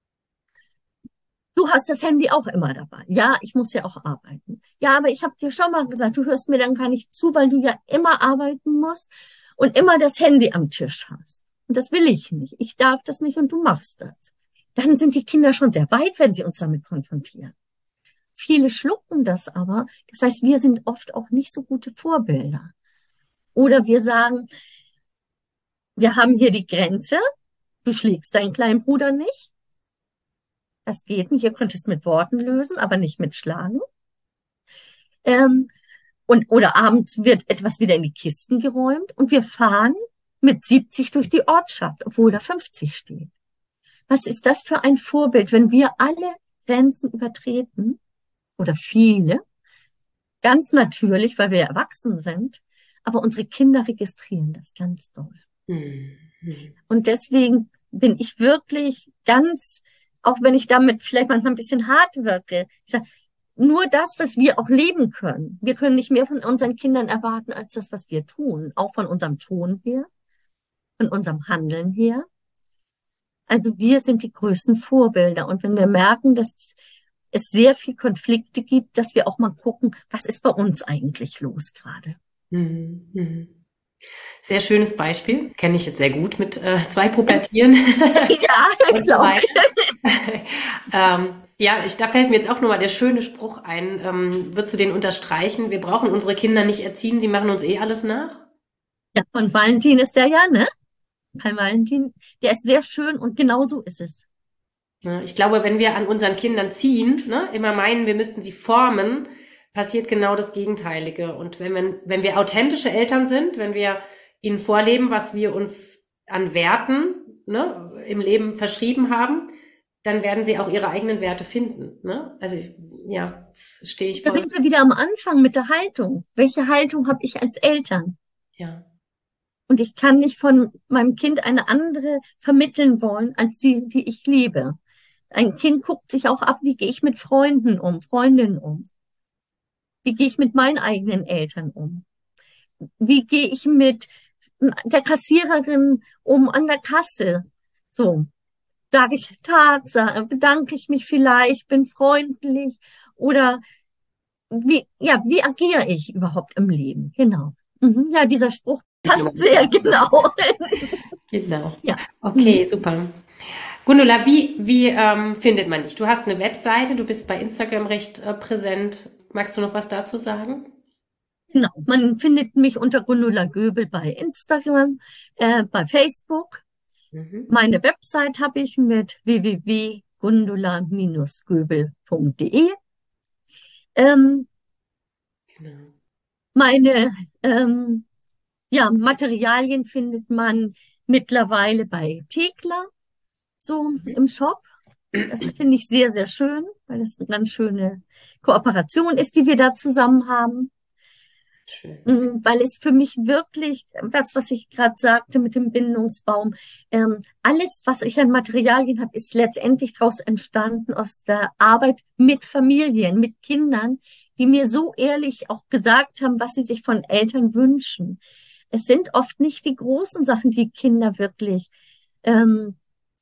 du hast das Handy auch immer dabei. Ja, ich muss ja auch arbeiten. Ja, aber ich habe dir schon mal gesagt, du hörst mir dann gar nicht zu, weil du ja immer arbeiten musst und immer das Handy am Tisch hast. Und das will ich nicht. Ich darf das nicht und du machst das. Dann sind die Kinder schon sehr weit, wenn sie uns damit konfrontieren. Viele schlucken das aber. Das heißt, wir sind oft auch nicht so gute Vorbilder. Oder wir sagen, wir haben hier die Grenze. Du schlägst deinen kleinen Bruder nicht. Das geht nicht. Ihr könnt es mit Worten lösen, aber nicht mit Schlagen. Ähm, und, oder abends wird etwas wieder in die Kisten geräumt und wir fahren mit siebzig durch die Ortschaft, obwohl da fünfzig steht. Was ist das für ein Vorbild, wenn wir alle Grenzen übertreten oder viele, ganz natürlich, weil wir erwachsen sind, aber unsere Kinder registrieren das ganz doll. Mhm. Und deswegen bin ich wirklich ganz, auch wenn ich damit vielleicht manchmal ein bisschen hart wirke, ich sage, nur das, was wir auch leben können. Wir können nicht mehr von unseren Kindern erwarten, als das, was wir tun. Auch von unserem Ton her, von unserem Handeln her. Also wir sind die größten Vorbilder. Und wenn wir merken, dass es sehr viel Konflikte gibt, dass wir auch mal gucken, was ist bei uns eigentlich los gerade. Mhm. Mhm. Sehr schönes Beispiel. Kenne ich jetzt sehr gut mit äh, zwei Pubertieren Ja, und so glaube ich. weiter. ähm, ja, ich, da fällt mir jetzt auch nochmal der schöne Spruch ein. Ähm, würdest du den unterstreichen? Wir brauchen unsere Kinder nicht erziehen, sie machen uns eh alles nach. Ja, von Valentin ist der ja, ne? Bei Valentin, der ist sehr schön und genau so ist es. Ja, ich glaube, wenn wir an unseren Kindern ziehen, ne, immer meinen, wir müssten sie formen, passiert genau das Gegenteilige. Und wenn wir, wenn wir authentische Eltern sind, wenn wir ihnen vorleben, was wir uns an Werten, ne, im Leben verschrieben haben, dann werden sie auch ihre eigenen Werte finden. Ne? Also ich, ja, das stehe ich Da voll. sind wir wieder am Anfang mit der Haltung. Welche Haltung habe ich als Eltern? Ja, Und ich kann nicht von meinem Kind eine andere vermitteln wollen, als die, die ich liebe. Ein Kind guckt sich auch ab, wie gehe ich mit Freunden um, Freundinnen um? Wie gehe ich mit meinen eigenen Eltern um? Wie gehe ich mit der Kassiererin um an der Kasse? So, sage ich Tag, sage, bedanke ich mich vielleicht, bin freundlich oder wie, ja, wie agiere ich überhaupt im Leben? Genau. Mhm, ja, dieser Spruch passt sehr genau. genau. Ja. Mhm. Okay, super. Gundula, wie, wie ähm, findet man dich? Du hast eine Webseite, du bist bei Instagram recht äh, präsent. Magst du noch was dazu sagen? Genau. Man findet mich unter Gundula Göbel bei Instagram, äh, bei Facebook. Mhm. Meine Website habe ich mit w w w punkt gundula göbel punkt de. Ähm, Genau. meine ähm, ja, Materialien findet man mittlerweile bei Thekla, so im Shop. Das finde ich sehr, sehr schön, weil es eine ganz schöne Kooperation ist, die wir da zusammen haben. Schön. Mm, Weil es für mich wirklich, das, was ich gerade sagte mit dem Bindungsbaum, ähm, alles, was ich an Materialien habe, ist letztendlich daraus entstanden aus der Arbeit mit Familien, mit Kindern, die mir so ehrlich auch gesagt haben, was sie sich von Eltern wünschen. Es sind oft nicht die großen Sachen, die Kinder wirklich ähm,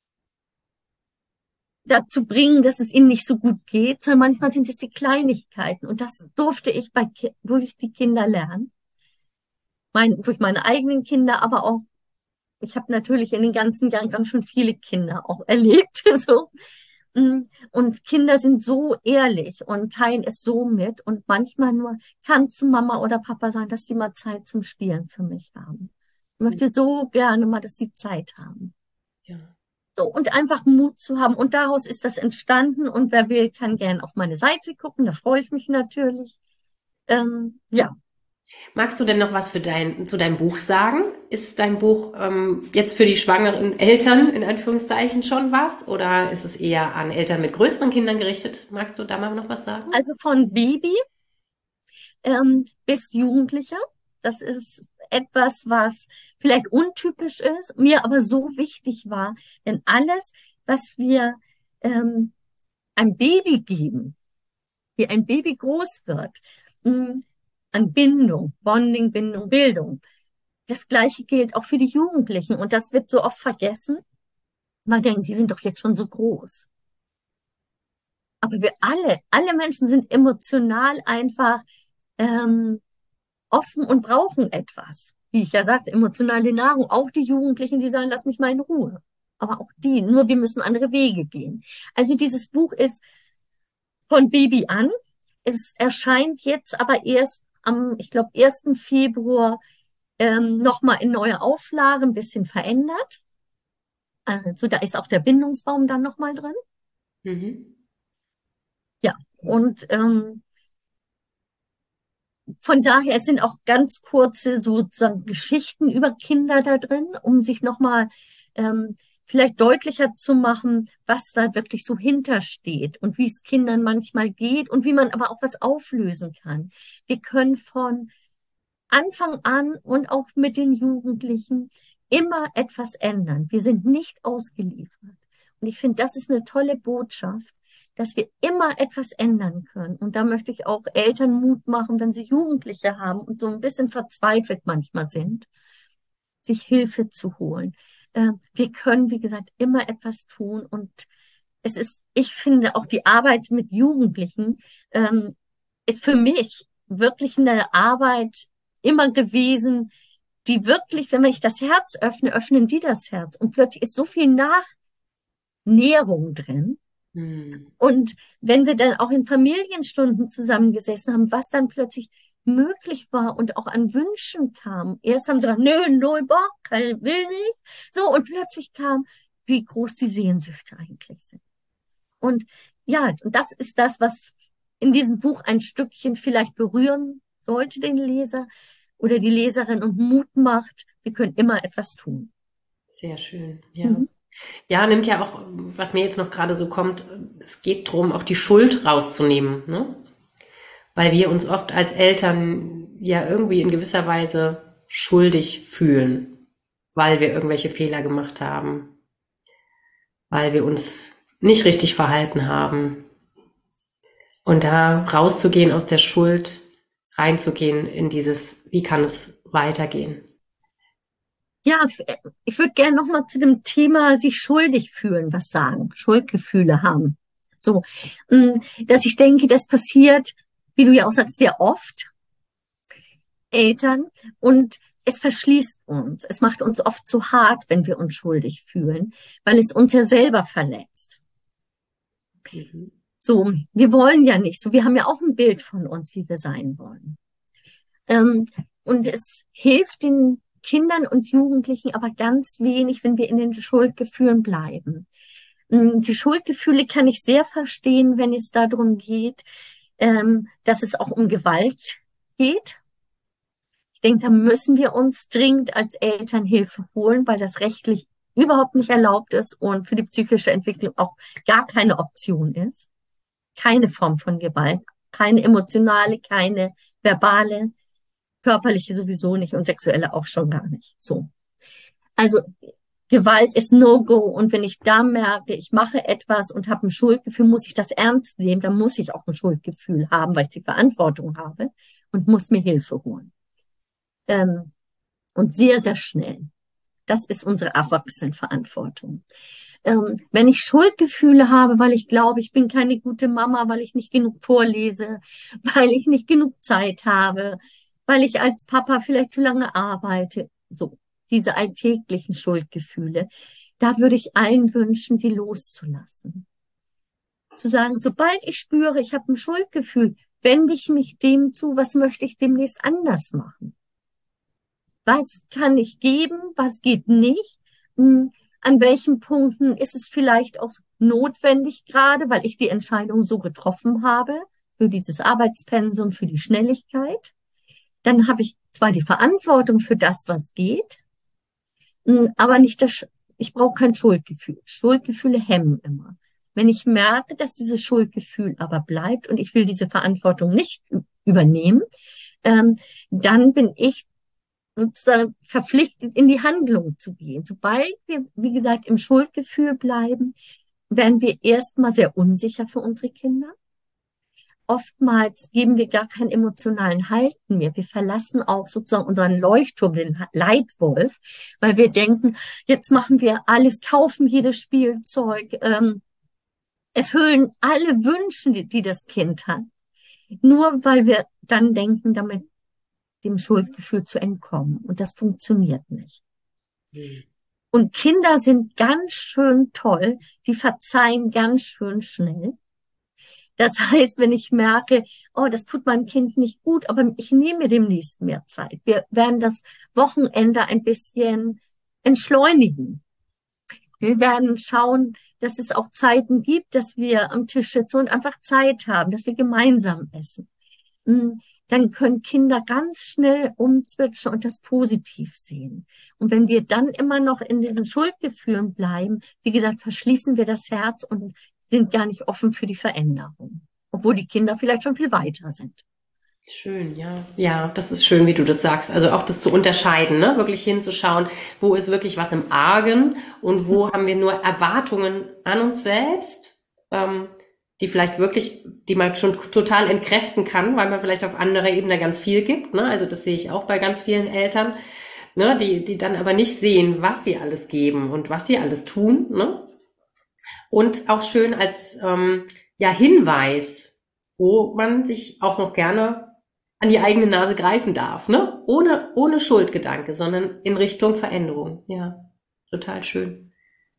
dazu bringen, dass es ihnen nicht so gut geht, sondern manchmal sind es die Kleinigkeiten. Und das durfte ich bei, Ki- durch die Kinder lernen. Mein, durch meine eigenen Kinder, aber auch, ich habe natürlich in den ganzen Jahren ganz schön viele Kinder auch erlebt. So. Mm, Und Kinder sind so ehrlich und teilen es so mit. Und manchmal nur, kannst du Mama oder Papa sagen, dass sie mal Zeit zum Spielen für mich haben. Ich möchte so gerne mal, dass sie Zeit haben. Ja. So, und einfach Mut zu haben. Und daraus ist das entstanden. Und wer will, kann gern auf meine Seite gucken. Da freue ich mich natürlich. Ähm, ja, Magst du denn noch was für dein, zu deinem Buch sagen? Ist dein Buch ähm, jetzt für die schwangeren Eltern in Anführungszeichen schon was? Oder ist es eher an Eltern mit größeren Kindern gerichtet? Magst du da mal noch was sagen? also von Baby ähm, bis Jugendliche. Das ist etwas, was vielleicht untypisch ist, mir aber so wichtig war. Denn alles, was wir ähm, einem Baby geben, wie ein Baby groß wird, mh, an Bindung, Bonding, Bindung, Bildung, das Gleiche gilt auch für die Jugendlichen. Und das wird so oft vergessen. Man denkt, die sind doch jetzt schon so groß. Aber wir alle, alle Menschen sind emotional einfach ähm, offen und brauchen etwas. Wie ich ja sagte, emotionale Nahrung. Auch die Jugendlichen, die sagen, lass mich mal in Ruhe. Aber auch die, nur wir müssen andere Wege gehen. Also dieses Buch ist von Baby an. Es erscheint jetzt aber erst am, ich glaube, ersten Februar ähm, nochmal in neuer Auflage, ein bisschen verändert. Also da ist auch der Bindungsbaum dann nochmal drin. Mhm. Ja, und ähm, von daher sind auch ganz kurze sozusagen Geschichten über Kinder da drin, um sich nochmal ähm, vielleicht deutlicher zu machen, was da wirklich so hintersteht und wie es Kindern manchmal geht und wie man aber auch was auflösen kann. Wir können von Anfang an und auch mit den Jugendlichen immer etwas ändern. Wir sind nicht ausgeliefert. Und ich finde, das ist eine tolle Botschaft, dass wir immer etwas ändern können. Und da möchte ich auch Eltern Mut machen, wenn sie Jugendliche haben und so ein bisschen verzweifelt manchmal sind, sich Hilfe zu holen. Äh, wir können, wie gesagt, immer etwas tun und es ist, ich finde auch die Arbeit mit Jugendlichen ähm, ist für mich wirklich eine Arbeit immer gewesen, die wirklich, wenn ich das Herz öffne, öffnen die das Herz. Und plötzlich ist so viel Nachnährung drin. Hm. Und wenn wir dann auch in Familienstunden zusammengesessen haben, was dann plötzlich möglich war und auch an Wünschen kam. Erst haben sie gesagt, nö, null Bock, kein will nicht. So, und plötzlich kam, wie groß die Sehnsüchte eigentlich sind. Und ja, und das ist das, was in diesem Buch ein Stückchen vielleicht berühren sollte, den Leser oder die Leserin, und Mut macht, wir können immer etwas tun. Sehr schön, ja. Mhm. Ja, nimmt ja auch, was mir jetzt noch gerade so kommt, es geht darum, auch die Schuld rauszunehmen, ne? Weil wir uns oft als Eltern ja irgendwie in gewisser Weise schuldig fühlen, weil wir irgendwelche Fehler gemacht haben, weil wir uns nicht richtig verhalten haben. Und da rauszugehen aus der Schuld, reinzugehen in dieses, wie kann es weitergehen? Ja, ich würde gerne noch mal zu dem Thema sich schuldig fühlen was sagen, Schuldgefühle haben. So, mm, dass ich denke, das passiert, wie du ja auch sagst, sehr oft Eltern, und es verschließt uns. Es macht uns oft zu hart, wenn wir uns schuldig fühlen, weil es uns ja selber verletzt. Mhm. So, wir wollen ja nicht so. Wir haben ja auch ein Bild von uns, wie wir sein wollen. Ähm, und es hilft den Kindern und Jugendlichen aber ganz wenig, wenn wir in den Schuldgefühlen bleiben. Ähm, Die Schuldgefühle kann ich sehr verstehen, wenn es darum geht, ähm, dass es auch um Gewalt geht. Ich denke, da müssen wir uns dringend als Eltern Hilfe holen, weil das rechtlich überhaupt nicht erlaubt ist und für die psychische Entwicklung auch gar keine Option ist. Keine Form von Gewalt, keine emotionale, keine verbale, körperliche sowieso nicht und sexuelle auch schon gar nicht. So. Also Gewalt ist No-Go, und wenn ich da merke, ich mache etwas und habe ein Schuldgefühl, muss ich das ernst nehmen, dann muss ich auch ein Schuldgefühl haben, weil ich die Verantwortung habe, und muss mir Hilfe holen. Ähm, und sehr, sehr schnell. Das ist unsere Erwachsenenverantwortung. Ähm, wenn ich Schuldgefühle habe, weil ich glaube, ich bin keine gute Mama, weil ich nicht genug vorlese, weil ich nicht genug Zeit habe, weil ich als Papa vielleicht zu lange arbeite, so diese alltäglichen Schuldgefühle, da würde ich allen wünschen, die loszulassen. Zu sagen, sobald ich spüre, ich habe ein Schuldgefühl, wende ich mich dem zu, was möchte ich demnächst anders machen? Was kann ich geben? Was geht nicht? Hm, An welchen Punkten ist es vielleicht auch notwendig gerade, weil ich die Entscheidung so getroffen habe für dieses Arbeitspensum, für die Schnelligkeit? Dann habe ich zwar die Verantwortung für das, was geht, hm, aber nicht das, ich brauche kein Schuldgefühl. Schuldgefühle hemmen immer. Wenn ich merke, dass dieses Schuldgefühl aber bleibt und ich will diese Verantwortung nicht übernehmen, ähm, dann bin ich sozusagen verpflichtet, in die Handlung zu gehen. Sobald wir, wie gesagt, im Schuldgefühl bleiben, werden wir erstmal sehr unsicher für unsere Kinder. Oftmals geben wir gar keinen emotionalen Halt mehr. Wir verlassen auch sozusagen unseren Leuchtturm, den Leitwolf, weil wir denken, jetzt machen wir alles, kaufen jedes Spielzeug, ähm, erfüllen alle Wünsche, die, die das Kind hat. Nur weil wir dann denken, damit dem Schuldgefühl zu entkommen. Und das funktioniert nicht. Mhm. Und Kinder sind ganz schön toll, die verzeihen ganz schön schnell. Das heißt, wenn ich merke, oh, das tut meinem Kind nicht gut, aber ich nehme mir demnächst mehr Zeit. Wir werden das Wochenende ein bisschen entschleunigen. Wir werden schauen, dass es auch Zeiten gibt, dass wir am Tisch sitzen und einfach Zeit haben, dass wir gemeinsam essen. Dann können Kinder ganz schnell umswitchen und das positiv sehen. Und wenn wir dann immer noch in diesen Schuldgefühlen bleiben, wie gesagt, verschließen wir das Herz und sind gar nicht offen für die Veränderung, obwohl die Kinder vielleicht schon viel weiter sind. Schön, ja. Ja, das ist schön, wie du das sagst. Also auch das zu unterscheiden, ne? Wirklich hinzuschauen, wo ist wirklich was im Argen und wo haben wir nur Erwartungen an uns selbst, ähm, die vielleicht wirklich, die man schon total entkräften kann, weil man vielleicht auf anderer Ebene ganz viel gibt, ne? Also das sehe ich auch bei ganz vielen Eltern, ne? Die, die dann aber nicht sehen, was sie alles geben und was sie alles tun, ne? Und auch schön als ähm, ja, Hinweis, wo man sich auch noch gerne an die eigene Nase greifen darf, ne? Ohne, ohne Schuldgedanke, sondern in Richtung Veränderung. Ja, total schön.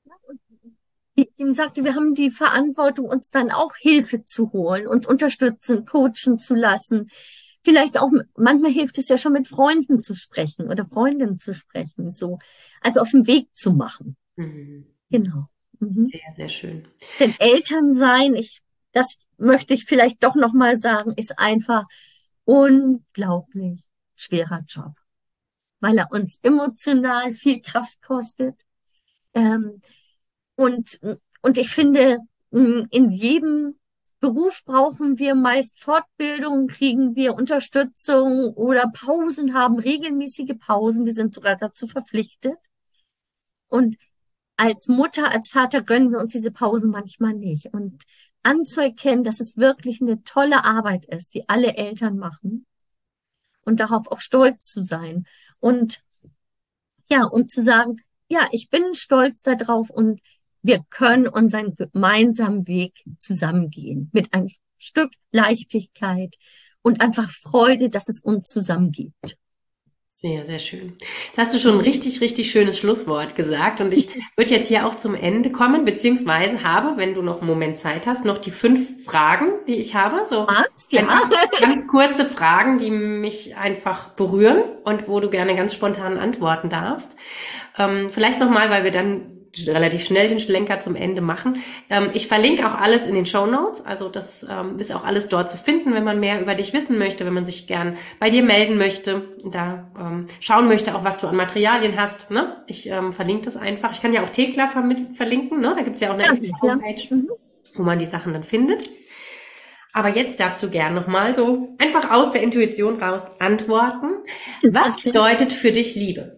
Wie ich ihm sagte, wir haben die Verantwortung, uns dann auch Hilfe zu holen, uns unterstützen, coachen zu lassen. Vielleicht auch, manchmal hilft es ja schon, mit Freunden zu sprechen oder Freundinnen zu sprechen, so. Also auf den Weg zu machen. Mhm. Genau. Mhm. Sehr, sehr schön. Denn Elternsein, ich, das möchte ich vielleicht doch nochmal sagen, ist einfach unglaublich schwerer Job, weil er uns emotional viel Kraft kostet. Ähm, und, und ich finde, in jedem Beruf brauchen wir meist Fortbildung, kriegen wir Unterstützung oder Pausen, haben regelmäßige Pausen. Wir sind sogar dazu verpflichtet. Und als Mutter, als Vater gönnen wir uns diese Pausen manchmal nicht. Und anzuerkennen, dass es wirklich eine tolle Arbeit ist, die alle Eltern machen und darauf auch stolz zu sein. Und ja, und zu sagen, ja, ich bin stolz darauf und wir können unseren gemeinsamen Weg zusammengehen mit ein Stück Leichtigkeit und einfach Freude, dass es uns zusammen gibt. Sehr, sehr schön. Jetzt hast du schon ein richtig, richtig schönes Schlusswort gesagt und ich würde jetzt hier auch zum Ende kommen, beziehungsweise habe, wenn du noch einen Moment Zeit hast, noch die fünf Fragen, die ich habe. So Was? Ja. einfach ganz kurze Fragen, die mich einfach berühren und wo du gerne ganz spontan antworten darfst. Ähm, vielleicht nochmal, weil wir dann relativ schnell den Schlenker zum Ende machen. Ähm, ich verlinke auch alles in den Shownotes, also das ähm, ist auch alles dort zu finden, wenn man mehr über dich wissen möchte, wenn man sich gern bei dir melden möchte, da ähm, schauen möchte, auch was du an Materialien hast. Ne? Ich ähm, verlinke das einfach. Ich kann ja auch Thekla vermit- verlinken, ne? Da gibt's ja auch eine Ja, extra Homepage, mhm. wo man die Sachen dann findet. Aber jetzt darfst du gern nochmal so einfach aus der Intuition raus antworten. Was Okay. bedeutet für dich Liebe?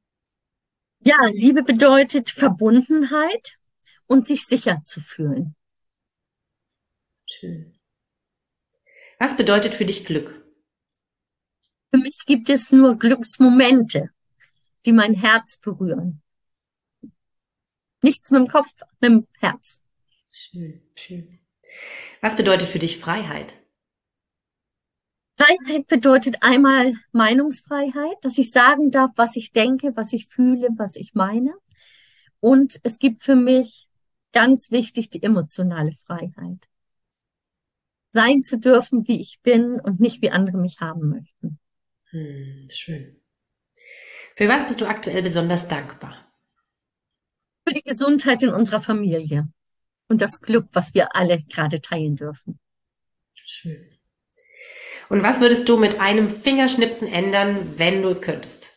Ja, Liebe bedeutet Verbundenheit und sich sicher zu fühlen. Schön. Was bedeutet für dich Glück? Für mich gibt es nur Glücksmomente, die mein Herz berühren. Nichts mit dem Kopf, mit dem Herz. Schön, schön. Was bedeutet für dich Freiheit? Freiheit bedeutet einmal Meinungsfreiheit, dass ich sagen darf, was ich denke, was ich fühle, was ich meine. Und es gibt für mich ganz wichtig die emotionale Freiheit. Sein zu dürfen, wie ich bin und nicht wie andere mich haben möchten. Hm, schön. Für was bist du aktuell besonders dankbar? Für die Gesundheit in unserer Familie und das Glück, was wir alle gerade teilen dürfen. Schön. Und was würdest du mit einem Fingerschnipsen ändern, wenn du es könntest?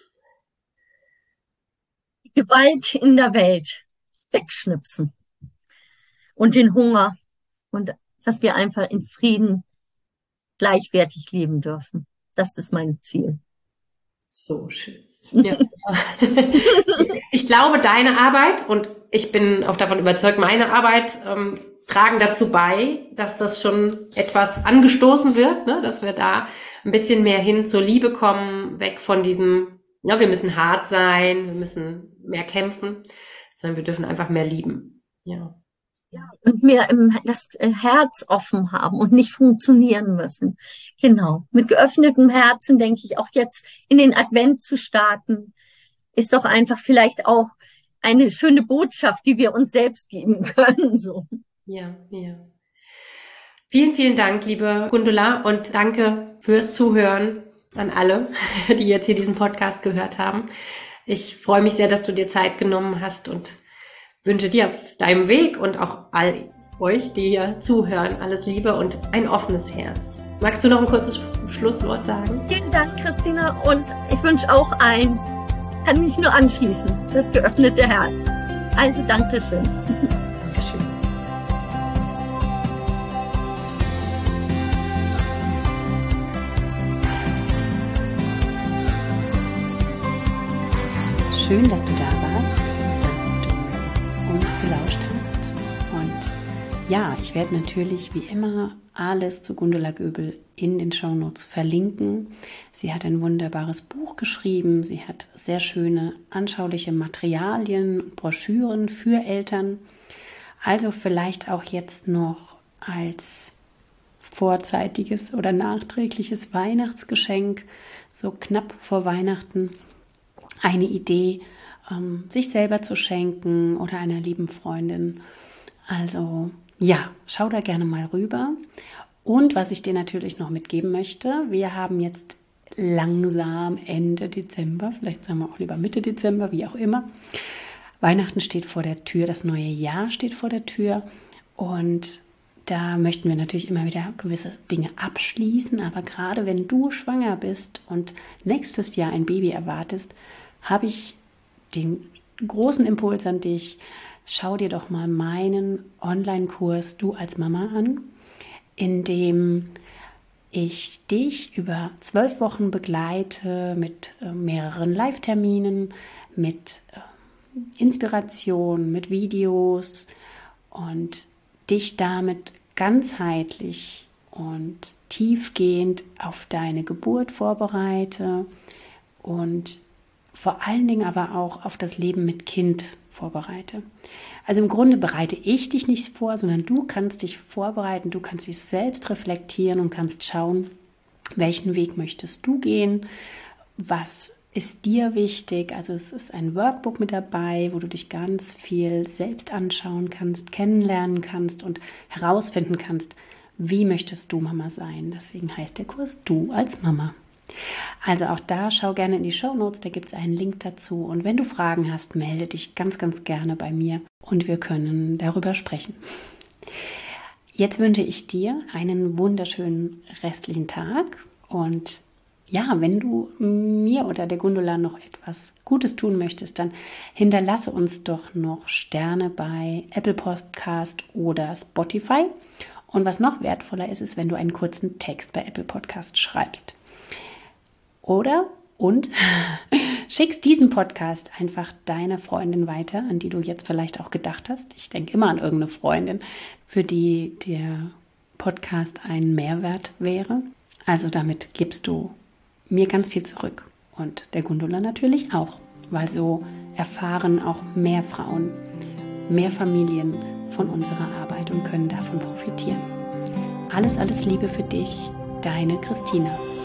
Die Gewalt in der Welt wegschnipsen und den Hunger und dass wir einfach in Frieden gleichwertig leben dürfen. Das ist mein Ziel. So schön. Ja. Ich glaube, deine Arbeit, und ich bin auch davon überzeugt, meine Arbeit ähm, tragen dazu bei, dass das schon etwas angestoßen wird, ne? Dass wir da ein bisschen mehr hin zur Liebe kommen, weg von diesem, ja, wir müssen hart sein, wir müssen mehr kämpfen, sondern wir dürfen einfach mehr lieben. Ja. Ja, und mehr im, das Herz offen haben und nicht funktionieren müssen. Genau. Mit geöffnetem Herzen denke ich auch jetzt in den Advent zu starten, ist doch einfach vielleicht auch eine schöne Botschaft, die wir uns selbst geben können, so. Ja, ja. Vielen, vielen Dank, liebe Gundula, und danke fürs Zuhören an alle, die jetzt hier diesen Podcast gehört haben. Ich freue mich sehr, dass du dir Zeit genommen hast und wünsche dir auf deinem Weg und auch all euch, die hier zuhören, alles Liebe und ein offenes Herz. Magst du noch ein kurzes Schlusswort sagen? Vielen Dank, Christina, und ich wünsche auch ein, kann mich nur anschließen, das geöffnete Herz. Also Dankeschön. Dankeschön. Schön, dass du da warst, dass du uns gelauscht hast. Und ja, ich werde natürlich wie immer alles zu Gundula Göbel in den Shownotes verlinken. Sie hat ein wunderbares Buch geschrieben. Sie hat sehr schöne, anschauliche Materialien und Broschüren für Eltern. Also vielleicht auch jetzt noch als vorzeitiges oder nachträgliches Weihnachtsgeschenk, so knapp vor Weihnachten, eine Idee, ähm, sich selber zu schenken oder einer lieben Freundin. Also ja, schau da gerne mal rüber. Und was ich dir natürlich noch mitgeben möchte, wir haben jetzt langsam Ende Dezember, vielleicht sagen wir auch lieber Mitte Dezember, wie auch immer. Weihnachten steht vor der Tür, das neue Jahr steht vor der Tür und da möchten wir natürlich immer wieder gewisse Dinge abschließen, aber gerade wenn du schwanger bist und nächstes Jahr ein Baby erwartest, habe ich den großen Impuls an dich, schau dir doch mal meinen Online-Kurs Du als Mama an, in dem ich dich über zwölf Wochen begleite mit äh, mehreren Live-Terminen, mit äh, Inspiration, mit Videos und dich damit ganzheitlich und tiefgehend auf deine Geburt vorbereite und vor allen Dingen aber auch auf das Leben mit Kind vorbereite. Also im Grunde bereite ich dich nicht vor, sondern du kannst dich vorbereiten, du kannst dich selbst reflektieren und kannst schauen, welchen Weg möchtest du gehen, was ist dir wichtig. Also es ist ein Workbook mit dabei, wo du dich ganz viel selbst anschauen kannst, kennenlernen kannst und herausfinden kannst, wie möchtest du Mama sein. Deswegen heißt der Kurs Du als Mama. Also auch da schau gerne in die Shownotes, da gibt es einen Link dazu. Und wenn du Fragen hast, melde dich ganz, ganz gerne bei mir und wir können darüber sprechen. Jetzt wünsche ich dir einen wunderschönen restlichen Tag und ja, wenn du mir oder der Gundula noch etwas Gutes tun möchtest, dann hinterlasse uns doch noch Sterne bei Apple Podcast oder Spotify. Und was noch wertvoller ist, ist, wenn du einen kurzen Text bei Apple Podcast schreibst. Oder und schickst diesen Podcast einfach deiner Freundin weiter, an die du jetzt vielleicht auch gedacht hast. Ich denke immer an irgendeine Freundin, für die der Podcast ein Mehrwert wäre. Also damit gibst du mir ganz viel zurück und der Gundula natürlich auch, weil so erfahren auch mehr Frauen, mehr Familien von unserer Arbeit und können davon profitieren. Alles, alles Liebe für dich, deine Christina.